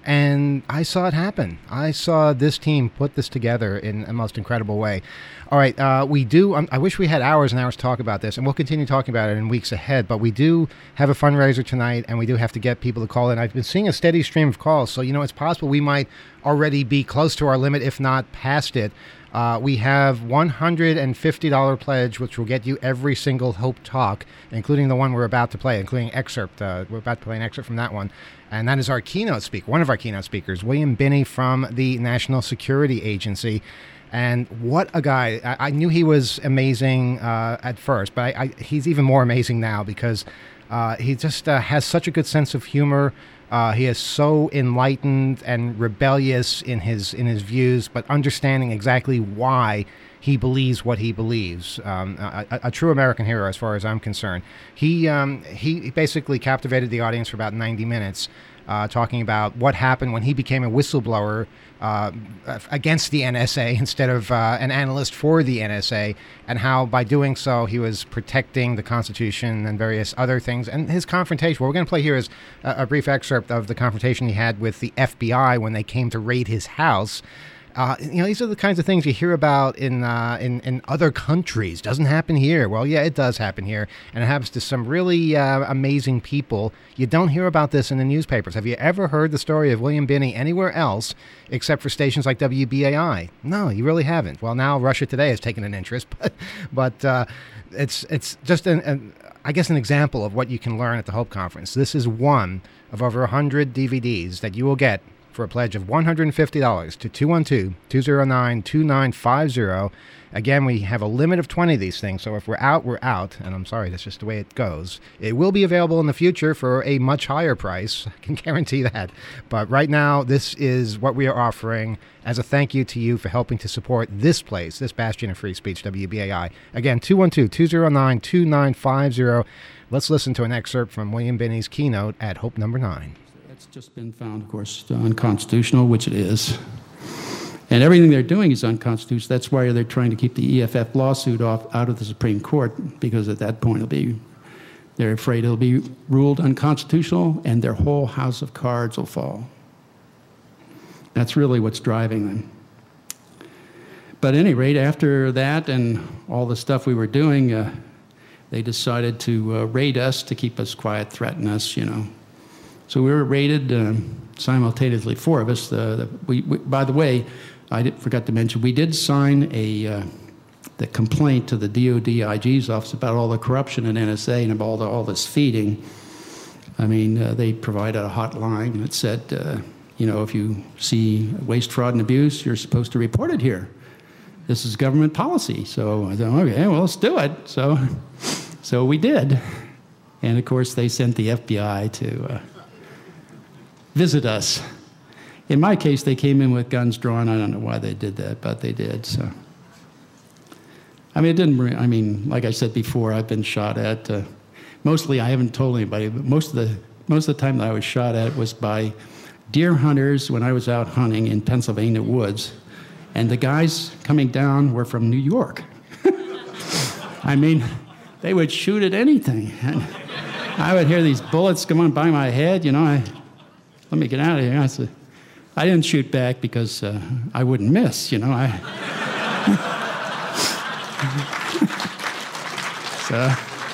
And I saw it happen. I saw this team put this together in a most incredible way. All right, uh, we do, um, I wish we had hours and hours to talk about this, and we'll continue talking about it in weeks ahead, but we do have a fundraiser tonight, and we do have to get people to call in. I've been seeing a steady stream of calls, so, you know, it's possible we might already be close to our limit, if not past it. Uh, we have one hundred fifty dollars pledge, which will get you every single Hope Talk, including the one we're about to play, including excerpt. Uh, we're about to play an excerpt from that one. And that is our keynote speaker, one of our keynote speakers, William Binney from the National Security Agency. And what a guy. I, I knew he was amazing uh, at first, but I, I, he's even more amazing now because uh, he just uh, has such a good sense of humor. Uh, he is so enlightened and rebellious in his in his views, but understanding exactly why he believes what he believes. Um, a, a, a true American hero, as far as I'm concerned. He um, he basically captivated the audience for about ninety minutes, uh, talking about what happened when he became a whistleblower uh, against the N S A instead of uh, an analyst for the N S A, and how by doing so he was protecting the Constitution and various other things. And his confrontation, what we're going to play here is a, a brief excerpt of the confrontation he had with the F B I when they came to raid his house. Uh, you know, these are the kinds of things you hear about in, uh, in in other countries. Doesn't happen here. Well, yeah, it does happen here, and it happens to some really uh, amazing people. You don't hear about this in the newspapers. Have you ever heard the story of William Binney anywhere else except for stations like W B A I? No, you really haven't. Well, now Russia Today has taken an interest, but but uh, it's it's just an, an I guess an example of what you can learn at the Hope Conference. This is one of over one hundred D V Ds that you will get for a pledge of one hundred fifty dollars to two one two, two zero nine, two nine five zero. Again, we have a limit of twenty of these things, so if we're out, we're out, and I'm sorry, that's just the way it goes. It will be available in the future for a much higher price, I can guarantee that. But right now, this is what we are offering as a thank you to you for helping to support this place, this bastion of free speech, W B A I. Again, two one two, two zero nine, two nine five zero. Let's listen to an excerpt from William Binney's keynote at Hope Number nine. It's just been found, of course, unconstitutional, which it is. And everything they're doing is unconstitutional. That's why they're trying to keep the E F F lawsuit off out of the Supreme Court, because at that point it'll be, they're afraid it'll be ruled unconstitutional and their whole house of cards will fall. That's really what's driving them. But at any rate, after that and all the stuff we were doing, uh, they decided to uh, raid us to keep us quiet, threaten us, you know. So we were raided um, simultaneously, four of us. The, the, we, we, by the way, I did, forgot to mention, we did sign a uh, the complaint to the D O D I G's office about all the corruption in N S A and about all, the, all this feeding. I mean, uh, they provided a hotline that said, uh, you know, if you see waste, fraud, and abuse, you're supposed to report it here. This is government policy. So I thought, okay, well, let's do it. So, so we did. And, of course, they sent the F B I to uh, visit us. In my case, they came in with guns drawn. I don't know why they did that, but they did. So, I mean, it didn't. I mean, like I said before, I've been shot at. Uh, mostly, I haven't told anybody, but most of the most of the time that I was shot at was by deer hunters when I was out hunting in Pennsylvania woods, and the guys coming down were from New York. I mean, they would shoot at anything, and I would hear these bullets going by my head. You know, I. Let me get out of here. I said, I didn't shoot back because uh, I wouldn't miss, you know. I so,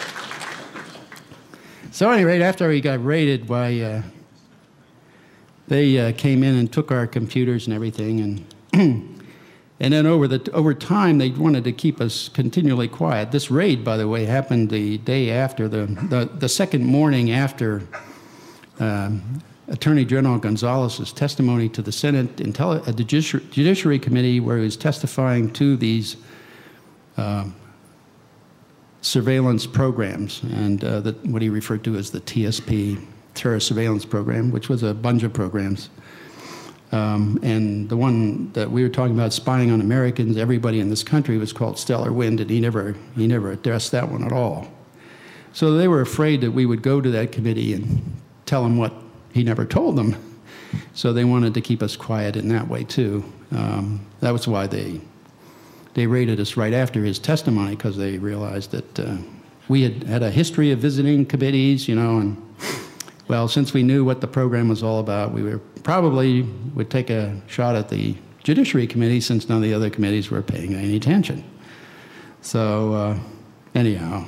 so at any rate, after we got raided, why uh, they uh, came in and took our computers and everything, and and then over the over time they wanted to keep us continually quiet. This raid, by the way, happened the day after the the, the second morning after. Um, Attorney General Gonzalez's testimony to the Senate Intelli- uh, Judiciary, Judiciary Committee, where he was testifying to these uh, surveillance programs and uh, the, what he referred to as the T S P, Terrorist Surveillance Program, which was a bunch of programs. Um, and the one that we were talking about, spying on Americans, everybody in this country, was called Stellar Wind, and he never, he never addressed that one at all. So they were afraid that we would go to that committee and tell him what he never told them. So they wanted to keep us quiet in that way, too. Um, that was why they they raided us right after his testimony, because they realized that uh, we had had a history of visiting committees, you know, and, well, since we knew what the program was all about, we were probably would take a shot at the Judiciary Committee, since none of the other committees were paying any attention. So, uh, anyhow,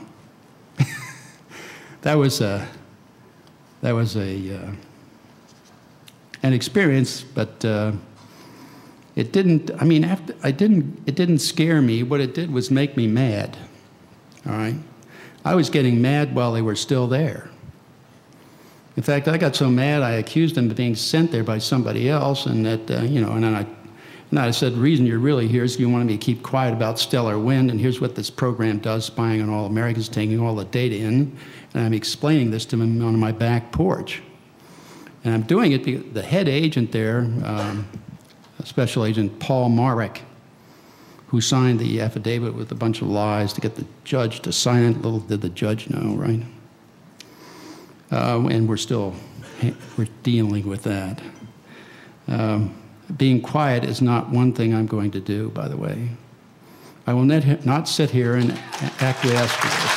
that was a, that was a, uh, an experience, but uh, it didn't, I mean, after, I didn't, it didn't scare me. What it did was make me mad, all right? I was getting mad while they were still there. In fact, I got so mad, I accused them of being sent there by somebody else, and that, uh, you know, and then I, and I said, the reason you're really here is you wanted me to keep quiet about Stellar Wind, and here's what this program does, spying on all Americans, taking all the data in, and I'm explaining this to them on my back porch. And I'm doing it because the head agent there, um, Special Agent Paul Marek, who signed the affidavit with a bunch of lies to get the judge to sign it. Little did the judge know, right? Uh, and we're still we're dealing with that. Um, being quiet is not one thing I'm going to do, by the way. I will not, not sit here and acquiesce to this.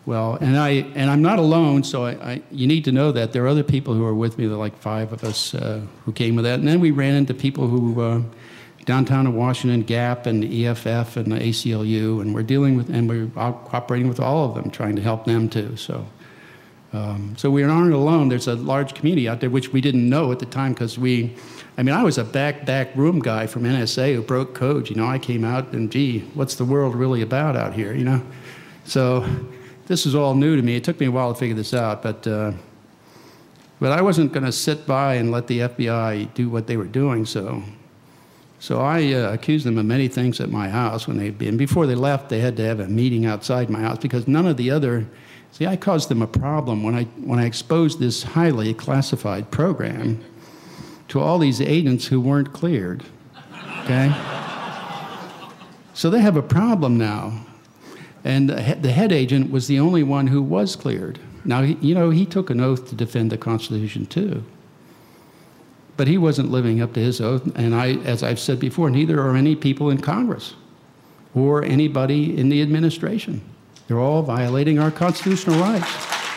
Well, and I and I'm not alone, so I, I you need to know that there are other people who are with me. There are like five of us uh, who came with that, and then we ran into people who uh, downtown in Washington, GAP and the E F F and the A C L U, and we're dealing with and we're cooperating with all of them, trying to help them too. So, um, so we aren't alone. There's a large community out there which we didn't know at the time because we. I mean, I was a back back room guy from N S A who broke codes. You know, I came out and gee, what's the world really about out here? You know, so. This is all new to me. It took me a while to figure this out, but uh, but I wasn't going to sit by and let the F B I do what they were doing. So, so I uh, accused them of many things at my house when they and before they left, they had to have a meeting outside my house because none of the other. See, I caused them a problem when I when I exposed this highly classified program to all these agents who weren't cleared. Okay, so they have a problem now. And the head agent was the only one who was cleared. Now, he, you know, he took an oath to defend the Constitution, too. But he wasn't living up to his oath. And I, as I've said before, neither are any people in Congress or anybody in the administration. They're all violating our constitutional rights.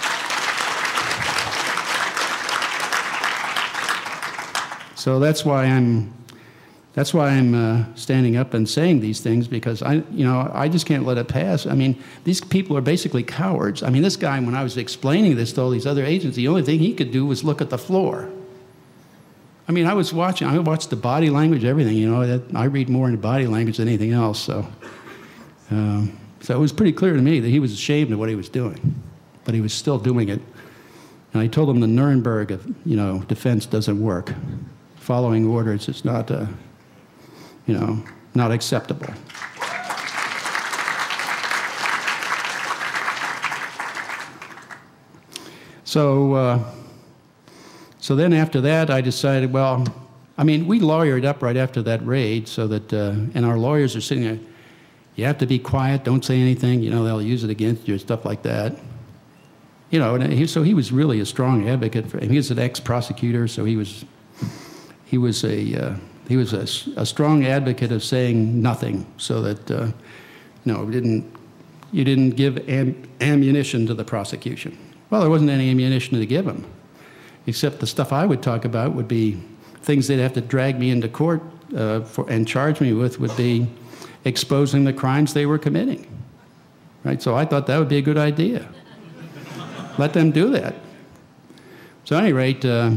So that's why I'm... That's why I'm uh, standing up and saying these things because I, you know, I just can't let it pass. I mean, these people are basically cowards. I mean, this guy, when I was explaining this to all these other agents, the only thing he could do was look at the floor. I mean, I was watching. I watched the body language, everything. You know, that, I read more into body language than anything else. So, um, so it was pretty clear to me that he was ashamed of what he was doing, but he was still doing it. And I told him the Nuremberg of, you know, defense doesn't work. Following orders is not. Uh, You know, not acceptable. So, uh, so then after that, I decided, well, I mean, we lawyered up right after that raid, so that, uh, and our lawyers are sitting there. You have to be quiet. Don't say anything. You know, they'll use it against you, stuff like that. You know, and he, so he was really a strong advocate for. He was an ex-prosecutor, so he was, he was a. Uh, He was a, a strong advocate of saying nothing, so that uh, you know, didn't you didn't give am, ammunition to the prosecution. Well, there wasn't any ammunition to give him, except the stuff I would talk about would be things they'd have to drag me into court uh, for and charge me with would be exposing the crimes they were committing. Right. So I thought that would be a good idea. Let them do that. So at any rate. Uh,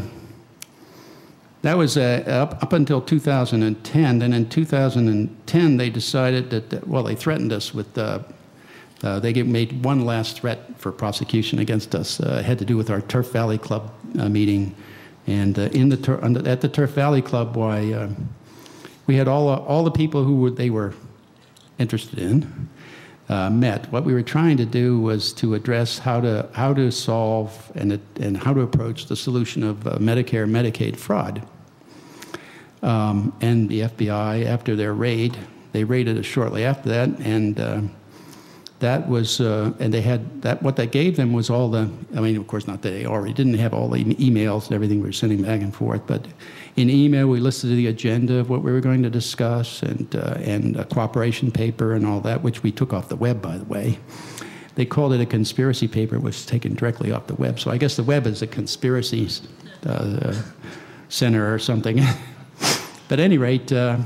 That was uh, up, up until two thousand ten. Then in two thousand ten, they decided that, well, they threatened us with, uh, uh, they made one last threat for prosecution against us. Uh, it had to do with our Turf Valley Club uh, meeting. And uh, in the tur- at the Turf Valley Club, why, uh, we had all, uh, all the people who were, they were interested in uh, met. What we were trying to do was to address how to, how to solve and, and how to approach the solution of uh, Medicare Medicaid fraud. Um, and the F B I, after their raid, they raided us shortly after that, and uh, that was, uh, and they had, that. What that gave them was all the, I mean, of course not that they already didn't have all the emails and everything we were sending back and forth, but in email we listed the agenda of what we were going to discuss and, uh, and a cooperation paper and all that, which we took off the web, by the way. They called it a conspiracy paper. It was taken directly off the web, so I guess the web is a conspiracy uh, center or something. But at any rate, uh,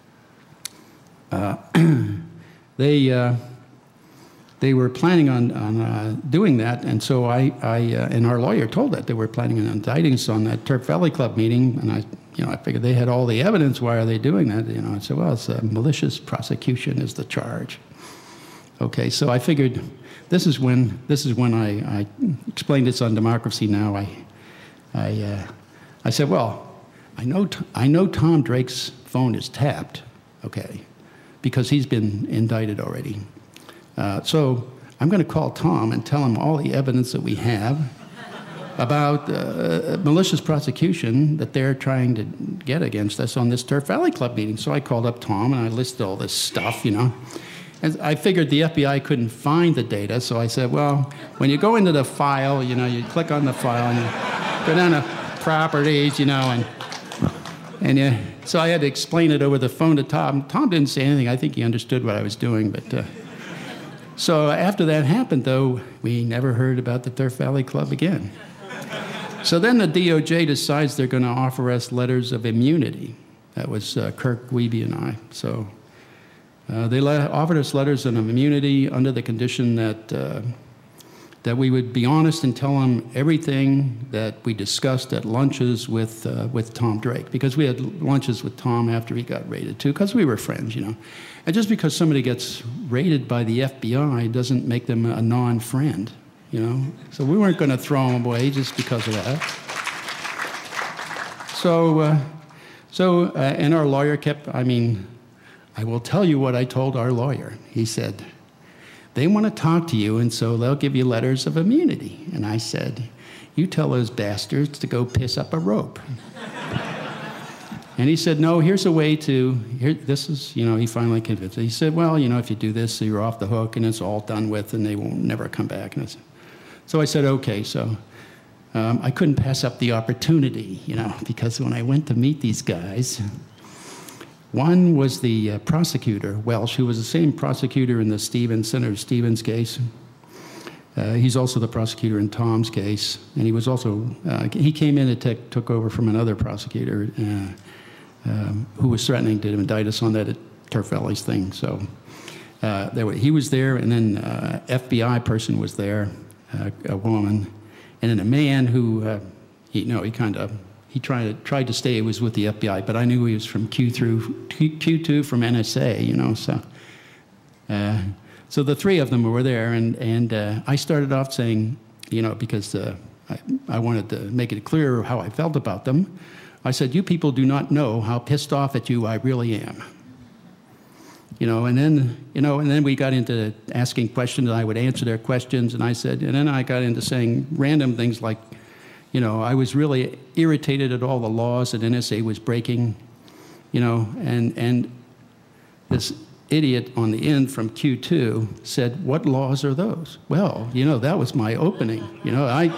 uh, they uh, they were planning on, on uh, doing that, and so I, I uh, and our lawyer told that they were planning on indicting us on that Turf Valley Club meeting, and I, you know, I figured they had all the evidence. Why are they doing that? You know, I said, well, it's a malicious prosecution is the charge. Okay, so I figured this is when this is when I, I explained this on Democracy Now. I I uh, I said, well. I know, I know Tom Drake's phone is tapped, okay, because he's been indicted already. Uh, so I'm going to call Tom and tell him all the evidence that we have about uh, malicious prosecution that they're trying to get against us on this Turf Valley Club meeting. So I called up Tom and I listed all this stuff, you know. And I figured the F B I couldn't find the data, so I said, well, when you go into the file, you know, you click on the file and you go down to properties, you know, and And uh, so I had to explain it over the phone to Tom. Tom didn't say anything. I think he understood what I was doing. But uh, So after that happened, though, we never heard about the Turf Valley Club again. So then the D O J decides they're going to offer us letters of immunity. That was uh, Kirk Wiebe and I. So uh, they le- offered us letters of immunity under the condition that uh, that we would be honest and tell them everything that we discussed at lunches with uh, with Tom Drake, because we had lunches with Tom after he got raided too, because we were friends, you know. And just because somebody gets raided by the F B I doesn't make them a non-friend, you know. So we weren't going to throw them away just because of that. So, uh, so, uh, and our lawyer kept. I mean, I will tell you what I told our lawyer. He said, they want to talk to you, and so they'll give you letters of immunity. And I said, you tell those bastards to go piss up a rope. And he said, no, here's a way to, here, this is, you know, he finally convinced me. He said, well, you know, if you do this, you're off the hook, and it's all done with, and they won't never come back. And I said, so I said, okay, so um, I couldn't pass up the opportunity, you know, because when I went to meet these guys, one was the uh, prosecutor, Welsh, who was the same prosecutor in the Stevens, Senator Stevens case. Uh, he's also the prosecutor in Tom's case, and he was also, uh, he came in and te- took over from another prosecutor uh, um, who was threatening to indict us on that Turf Valley's thing. So uh, there were, he was there, and then uh, F B I person was there, uh, a woman, and then a man who, uh, he, you know, he kind of, He tried to, tried to stay, he was with the F B I, but I knew he was from Q through Q two from N S A, you know, so. Uh, so the three of them were there, and, and uh, I started off saying, you know, because uh, I, I wanted to make it clear how I felt about them. I said, you people do not know how pissed off at you I really am. You know, and then, you know, and then we got into asking questions, and I would answer their questions, and I said, and then I got into saying random things like, you know, I was really irritated at all the laws that N S A was breaking, you know, and and this idiot on the end from Q two said, what laws are those? Well, you know, that was my opening. You know, I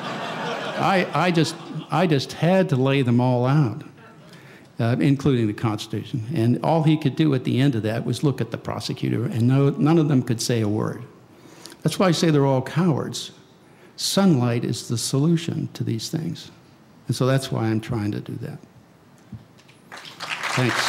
I I just I just had to lay them all out, uh, including the Constitution. And all he could do at the end of that was look at the prosecutor, and no, none of them could say a word. That's why I say they're all cowards. Sunlight is the solution to these things. And so that's why I'm trying to do that. Thanks.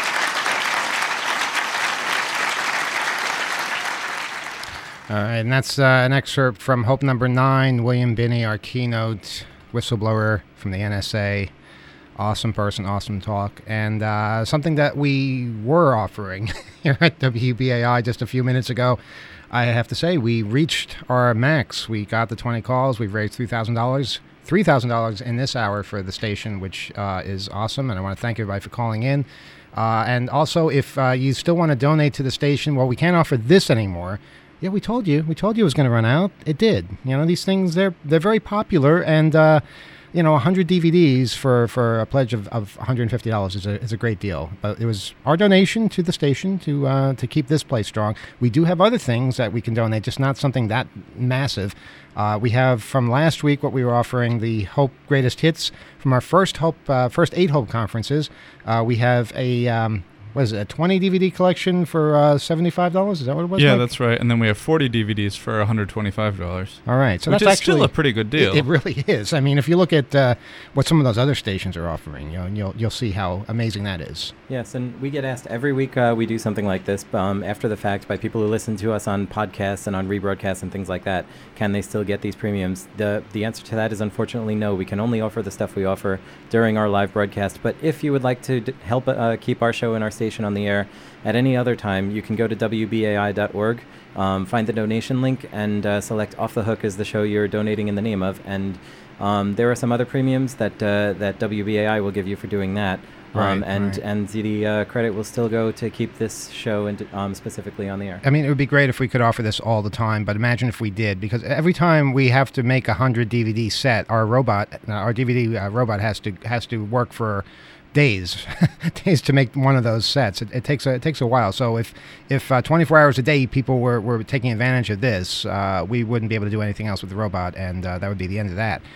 All right, and that's uh, an excerpt from Hope Number Nine, William Binney, our keynote whistleblower from the N S A. Awesome person, awesome talk. And uh, something that we were offering here at W B A I just a few minutes ago. I have to say, we reached our max. We got the twenty calls. We've raised three thousand dollars. three thousand dollars in this hour for the station, which uh, is awesome. And I want to thank everybody for calling in. Uh, and also, if uh, you still want to donate to the station, well, we can't offer this anymore. Yeah, we told you. We told you it was going to run out. It did. You know, these things, they're they're very popular. And, uh, you know, one hundred D V Ds for, for a pledge of, of one hundred fifty dollars is a, is a great deal. But it was our donation to the station to uh, to keep this place strong. We do have other things that we can donate, just not something that massive. Uh, we have from last week what we were offering, the Hope Greatest Hits from our first Hope, uh, first eight Hope conferences. Uh, we have a... Um, what is it, a twenty D V D collection for uh, seventy-five dollars? Is that what it was? Yeah, like? That's right. And then we have forty D V Ds for one hundred twenty-five dollars. All right. So which that's is actually still a pretty good deal. It, it really is. I mean, if you look at uh, what some of those other stations are offering, you know, you'll you'll see how amazing that is. Yes, and we get asked every week uh, we do something like this um, after the fact by people who listen to us on podcasts and on rebroadcasts and things like that. Can they still get these premiums? The the answer to that is unfortunately no. We can only offer the stuff we offer during our live broadcast. But if you would like to d- help uh, keep our show and our station on the air at any other time, you can go to W B A I dot org, um, find the donation link, and uh, select Off the Hook as the show you're donating in the name of. And um, there are some other premiums that uh, that W B A I will give you for doing that. Um, Right, and right. and the uh, credit will still go to keep this show and um, specifically on the air. I mean, it would be great if we could offer this all the time, but imagine if we did, because every time we have to make a hundred D V D set, our robot, uh, our D V D uh, robot has to has to work for days, days to make one of those sets. It, it takes a it takes a while. So if if uh, twenty-four hours a day people were, were taking advantage of this, uh, we wouldn't be able to do anything else with the robot, and uh, that would be the end of that.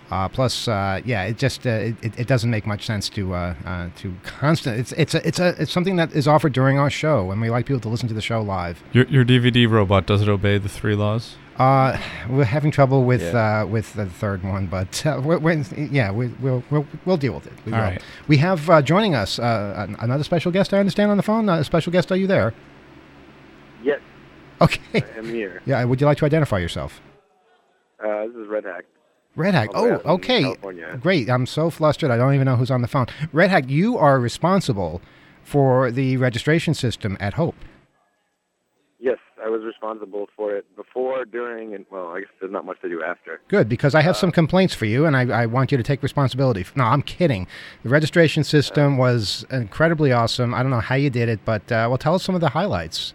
Uh, plus, uh, yeah, it just uh, it, it doesn't make much sense to uh, uh, to constant. It's it's a, it's a it's something that is offered during our show, and we like people to listen to the show live. Your your D V D robot, does it obey the three laws? Uh, we're having trouble with Yeah. uh, with the third one, but uh, we're, we're, yeah, we, we'll we'll we'll deal with it. We All will. right. We have uh, joining us uh, an- another special guest. I understand on the phone. Uh, a special guest, are you there? Yes. Okay. I am here. Yeah. Would you like to identify yourself? Uh, this is Red Hack. Red Hack. All the way Oh, out in okay. California. Great. I'm so flustered. I don't even know who's on the phone. Red Hack, you are responsible for the registration system at Hope. Yes, I was responsible for it before, during, and well, I guess there's not much to do after. Good, because I have Uh, some complaints for you, and I, I want you to take responsibility. No, I'm kidding. The registration system was incredibly awesome. I don't know how you did it, but uh, well, tell us some of the highlights.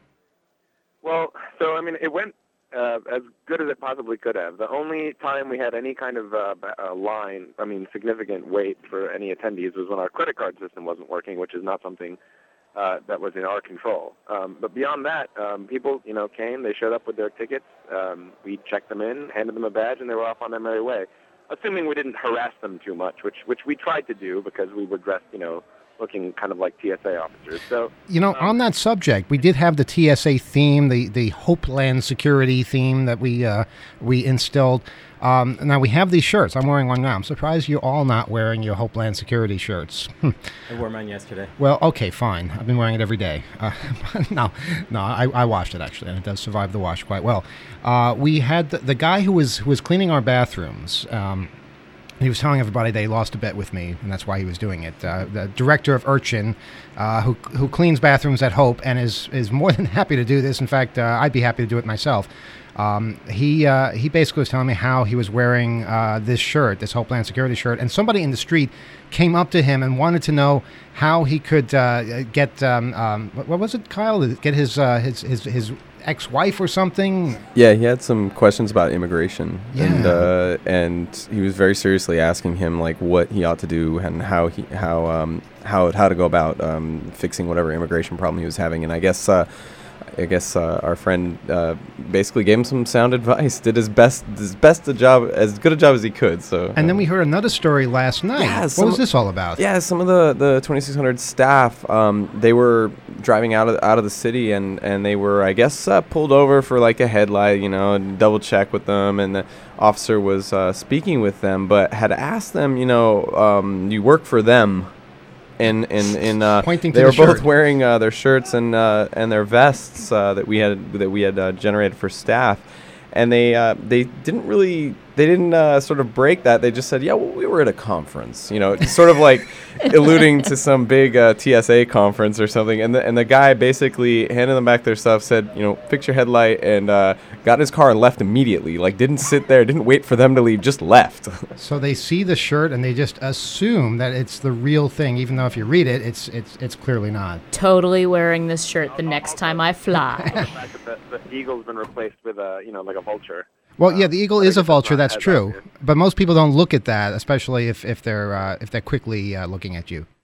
Well, so I mean, it went uh, as good as it possibly could have. The only time we had any kind of uh, ba- uh, line, I mean, significant wait for any attendees was when our credit card system wasn't working, which is not something uh, that was in our control. Um, but beyond that, um, people, you know, came, they showed up with their tickets, um, we checked them in, handed them a badge, and they were off on their merry way, assuming we didn't harass them too much, which which we tried to do because we were dressed, you know, looking kind of like T S A officers. So, You know, on that subject, we did have the T S A theme, the, the Hopeland security theme that we uh, we instilled. Um, now, we have these shirts. I'm wearing one now. I'm surprised you're all not wearing your Hopeland security shirts. Hmm. I wore mine yesterday. Well, okay, fine. I've been wearing it every day. Uh, no, no, I, I washed it, actually, and it does survive the wash quite well. Uh, we had the, the guy who was who was cleaning our bathrooms. Um, he was telling everybody they lost a bet with me, and that's why he was doing it. Uh, the director of Urchin, uh, who who cleans bathrooms at Hope, and is is more than happy to do this. In fact, uh, I'd be happy to do it myself. Um, he uh, he basically was telling me how he was wearing uh, this shirt, this Hopeland security shirt, and somebody in the street came up to him and wanted to know how he could uh, get um, um, what, what was it, Kyle? Get his uh, his his his ex-wife or something. Yeah, he had some questions about immigration, and Yeah. uh, and he was very seriously asking him like what he ought to do and how he how um how how to go about um fixing whatever immigration problem he was having. And I guess uh, I guess uh, our friend uh, basically gave him some sound advice. Did his best his best a job as good a job as he could. So And then we heard another story last night. Yeah, what some was of- this all about? Yeah, some of the, the twenty-six hundred staff, um, they were driving out of out of the city, and, and they were, I guess, uh, pulled over for like a headlight, you know, and double check with them. And the officer was uh, speaking with them, but had asked them, you know, um, you work for them. And and and uh, Pointing to they the were both shirt. wearing uh, their shirts and uh, and their vests uh, that we had that we had uh, generated for staff, and they uh, they didn't really they didn't uh, sort of break that. They just said, yeah, well, we were at a conference, you know, sort of like alluding to some big uh, T S A conference or something. And the and the guy basically handed them back their stuff, said, you know, fix your headlight, and uh, got in his car and left immediately. Like didn't sit there, didn't wait for them to leave, just left. So they see the shirt and they just assume that it's the real thing, even though if you read it, it's it's it's clearly not. Totally wearing this shirt the next time I fly. the fact that the, the eagle's been replaced with a, you know, like a vulture. Well, yeah, the eagle is a vulture. That's as true, obvious. but most people don't look at that, especially if if they're uh, if they're quickly uh, looking at you.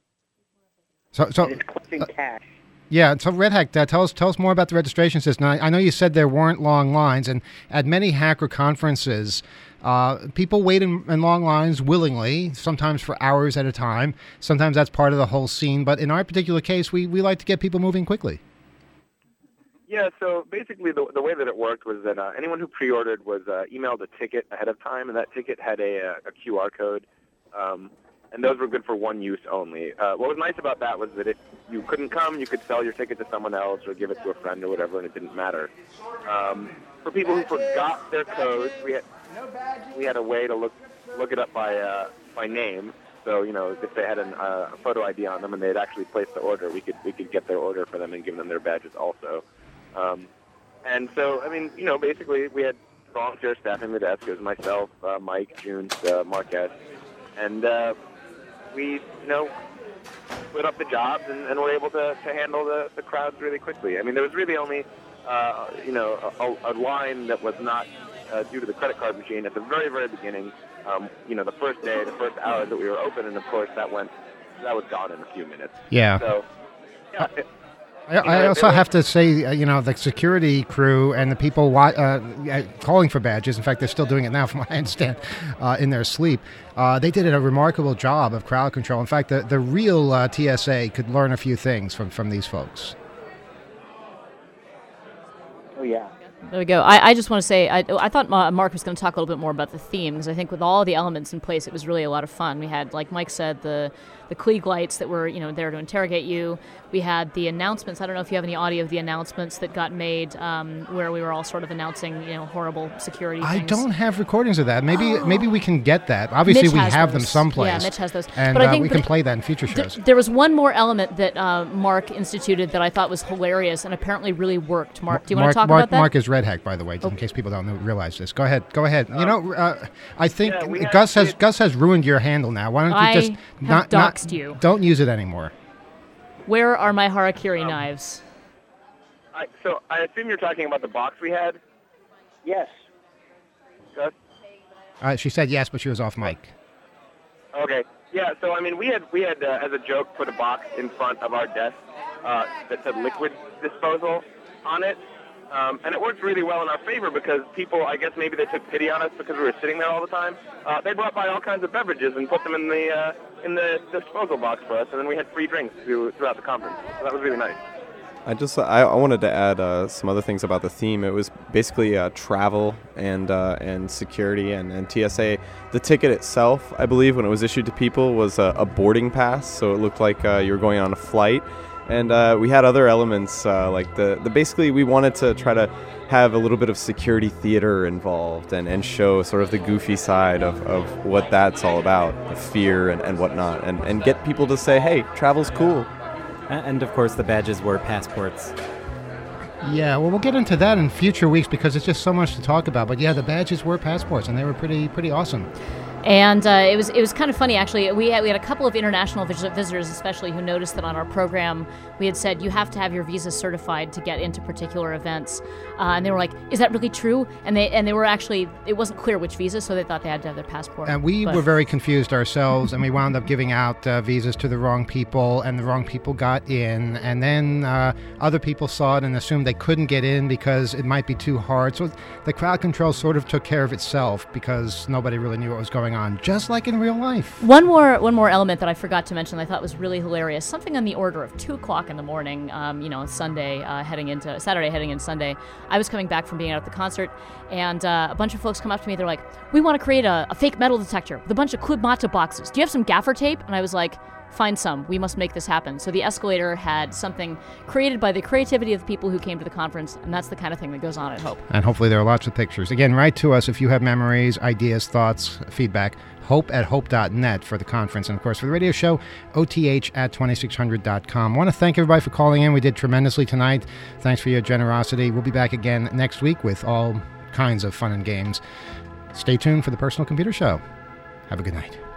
So so. It's collecting cash. Yeah, so Red Hack, uh, tell us tell us more about the registration system. I, I know you said there weren't long lines, and at many hacker conferences, uh, people wait in, in long lines willingly, sometimes for hours at a time. Sometimes that's part of the whole scene, but in our particular case, we, we like to get people moving quickly. Yeah, so basically the, the way that it worked was that uh, anyone who pre-ordered was uh, emailed a ticket ahead of time, and that ticket had a, a, a Q R code, um, and those were good for one use only. Uh, what was nice about that was that if you couldn't come, you could sell your ticket to someone else or give it to a friend or whatever, and it didn't matter. Um, for people who forgot their codes, we had we had a way to look look it up by uh, by name. So you know, if they had an, uh, a photo I D on them and they had actually placed the order, we could we could get their order for them and give them their badges also. Um, and so, I mean, you know, basically we had volunteer staffing the desk. It was myself, uh, Mike, June, uh, Marquez, and uh, we, you know, split up the jobs and, and were able to, to handle the, the crowds really quickly. I mean, there was really only, uh, you know, a, a line that was not uh, due to the credit card machine at the very, very beginning. Um, you know, the first day, the first hour that we were open, and of course that went, that was gone in a few minutes. Yeah. So, yeah. It, I, I also have to say, uh, you know, the security crew and the people wa- uh, uh, calling for badges, in fact, they're still doing it now, from what I understand, uh, in their sleep. Uh, they did a remarkable job of crowd control. In fact, the, the real uh, T S A could learn a few things from, from these folks. Oh, yeah. There we go. I, I just want to say, I, I thought Ma- Mark was going to talk a little bit more about the theme, because I think with all the elements in place, it was really a lot of fun. We had, like Mike said, the the Klieg lights that were, you know, there to interrogate you. We had the announcements. I don't know if you have any audio of the announcements that got made, um, where we were all sort of announcing, you know, horrible security I things. don't have recordings of that. Maybe maybe we can get that. Obviously, Mitch we has have those. them someplace. Yeah, Mitch has those. And But I uh, think- we but can it- play that in future Th- shows. there was one more element that uh, Mark instituted that I thought was hilarious and apparently really worked. Mark, do you want Mark, to talk Mark, about that? Mark is Red Hack, by the way, just in case people don't know, realize this. Go ahead. Go ahead. you know, uh, I think yeah, we have- Gus has Gus has ruined your handle now. Why don't you I just have not, not doxed you. Don't use it anymore. Where are my harakiri knives? I, so I assume you're talking about the box we had? Yes. Gus? Uh, she said yes, but she was off mic. Okay. Yeah, so I mean, we had, we had uh, as a joke, put a box in front of our desk uh, that said liquid disposal on it. Um, and it worked really well in our favor because people, I guess maybe they took pity on us because we were sitting there all the time. Uh, they brought by all kinds of beverages and put them in the uh, in the disposal box for us, and then we had free drinks through, throughout the conference. So that was really nice. I just I, I wanted to add uh, some other things about the theme. It was basically uh, travel and uh, and security and, and T S A. The ticket itself, I believe, when it was issued to people, was a, a boarding pass, so it looked like uh, you were going on a flight. And uh, we had other elements uh, like the, the basically we wanted to try to have a little bit of security theater involved and, and show sort of the goofy side of, of what that's all about, the fear and, and whatnot, and, and get people to say, hey, travel's cool. And of course, the badges were passports. Yeah, well, we'll get into that in future weeks because it's just so much to talk about. But yeah, the badges were passports, and they were pretty pretty awesome. And uh, it was it was kind of funny, actually. We had, we had a couple of international vis- visitors, especially, who noticed that on our program we had said you have to have your visa certified to get into particular events, uh, and they were like, "Is that really true?" And they and they were actually it wasn't clear which visa, so they thought they had to have their passport. And we But- were very confused ourselves, and we wound up giving out uh, visas to the wrong people, and the wrong people got in. And then uh, other people saw it and assumed they couldn't get in because it might be too hard. So the crowd control sort of took care of itself because nobody really knew what was going on, just like in real life. One more one more element that I forgot to mention that I thought was really hilarious. Something on the order of two o'clock in the morning, um, you know, Sunday uh, heading into Saturday heading into Sunday. I was coming back from being out at the concert, and uh, a bunch of folks come up to me. They're like, "We want to create a, a fake metal detector with a bunch of Club Mata boxes. Do you have some gaffer tape?" And I was like, "Find some. We must make this happen." So the escalator had something created by the creativity of the people who came to the conference, and that's the kind of thing that goes on at Hope. And hopefully there are lots of pictures. Again, write to us if you have memories, ideas, thoughts, feedback. Hope at hope dot net for the conference. And, of course, for the radio show, O T H at twenty-six hundred dot com. I want to thank everybody for calling in. We did tremendously tonight. Thanks for your generosity. We'll be back again next week with all kinds of fun and games. Stay tuned for the Personal Computer Show. Have a good night.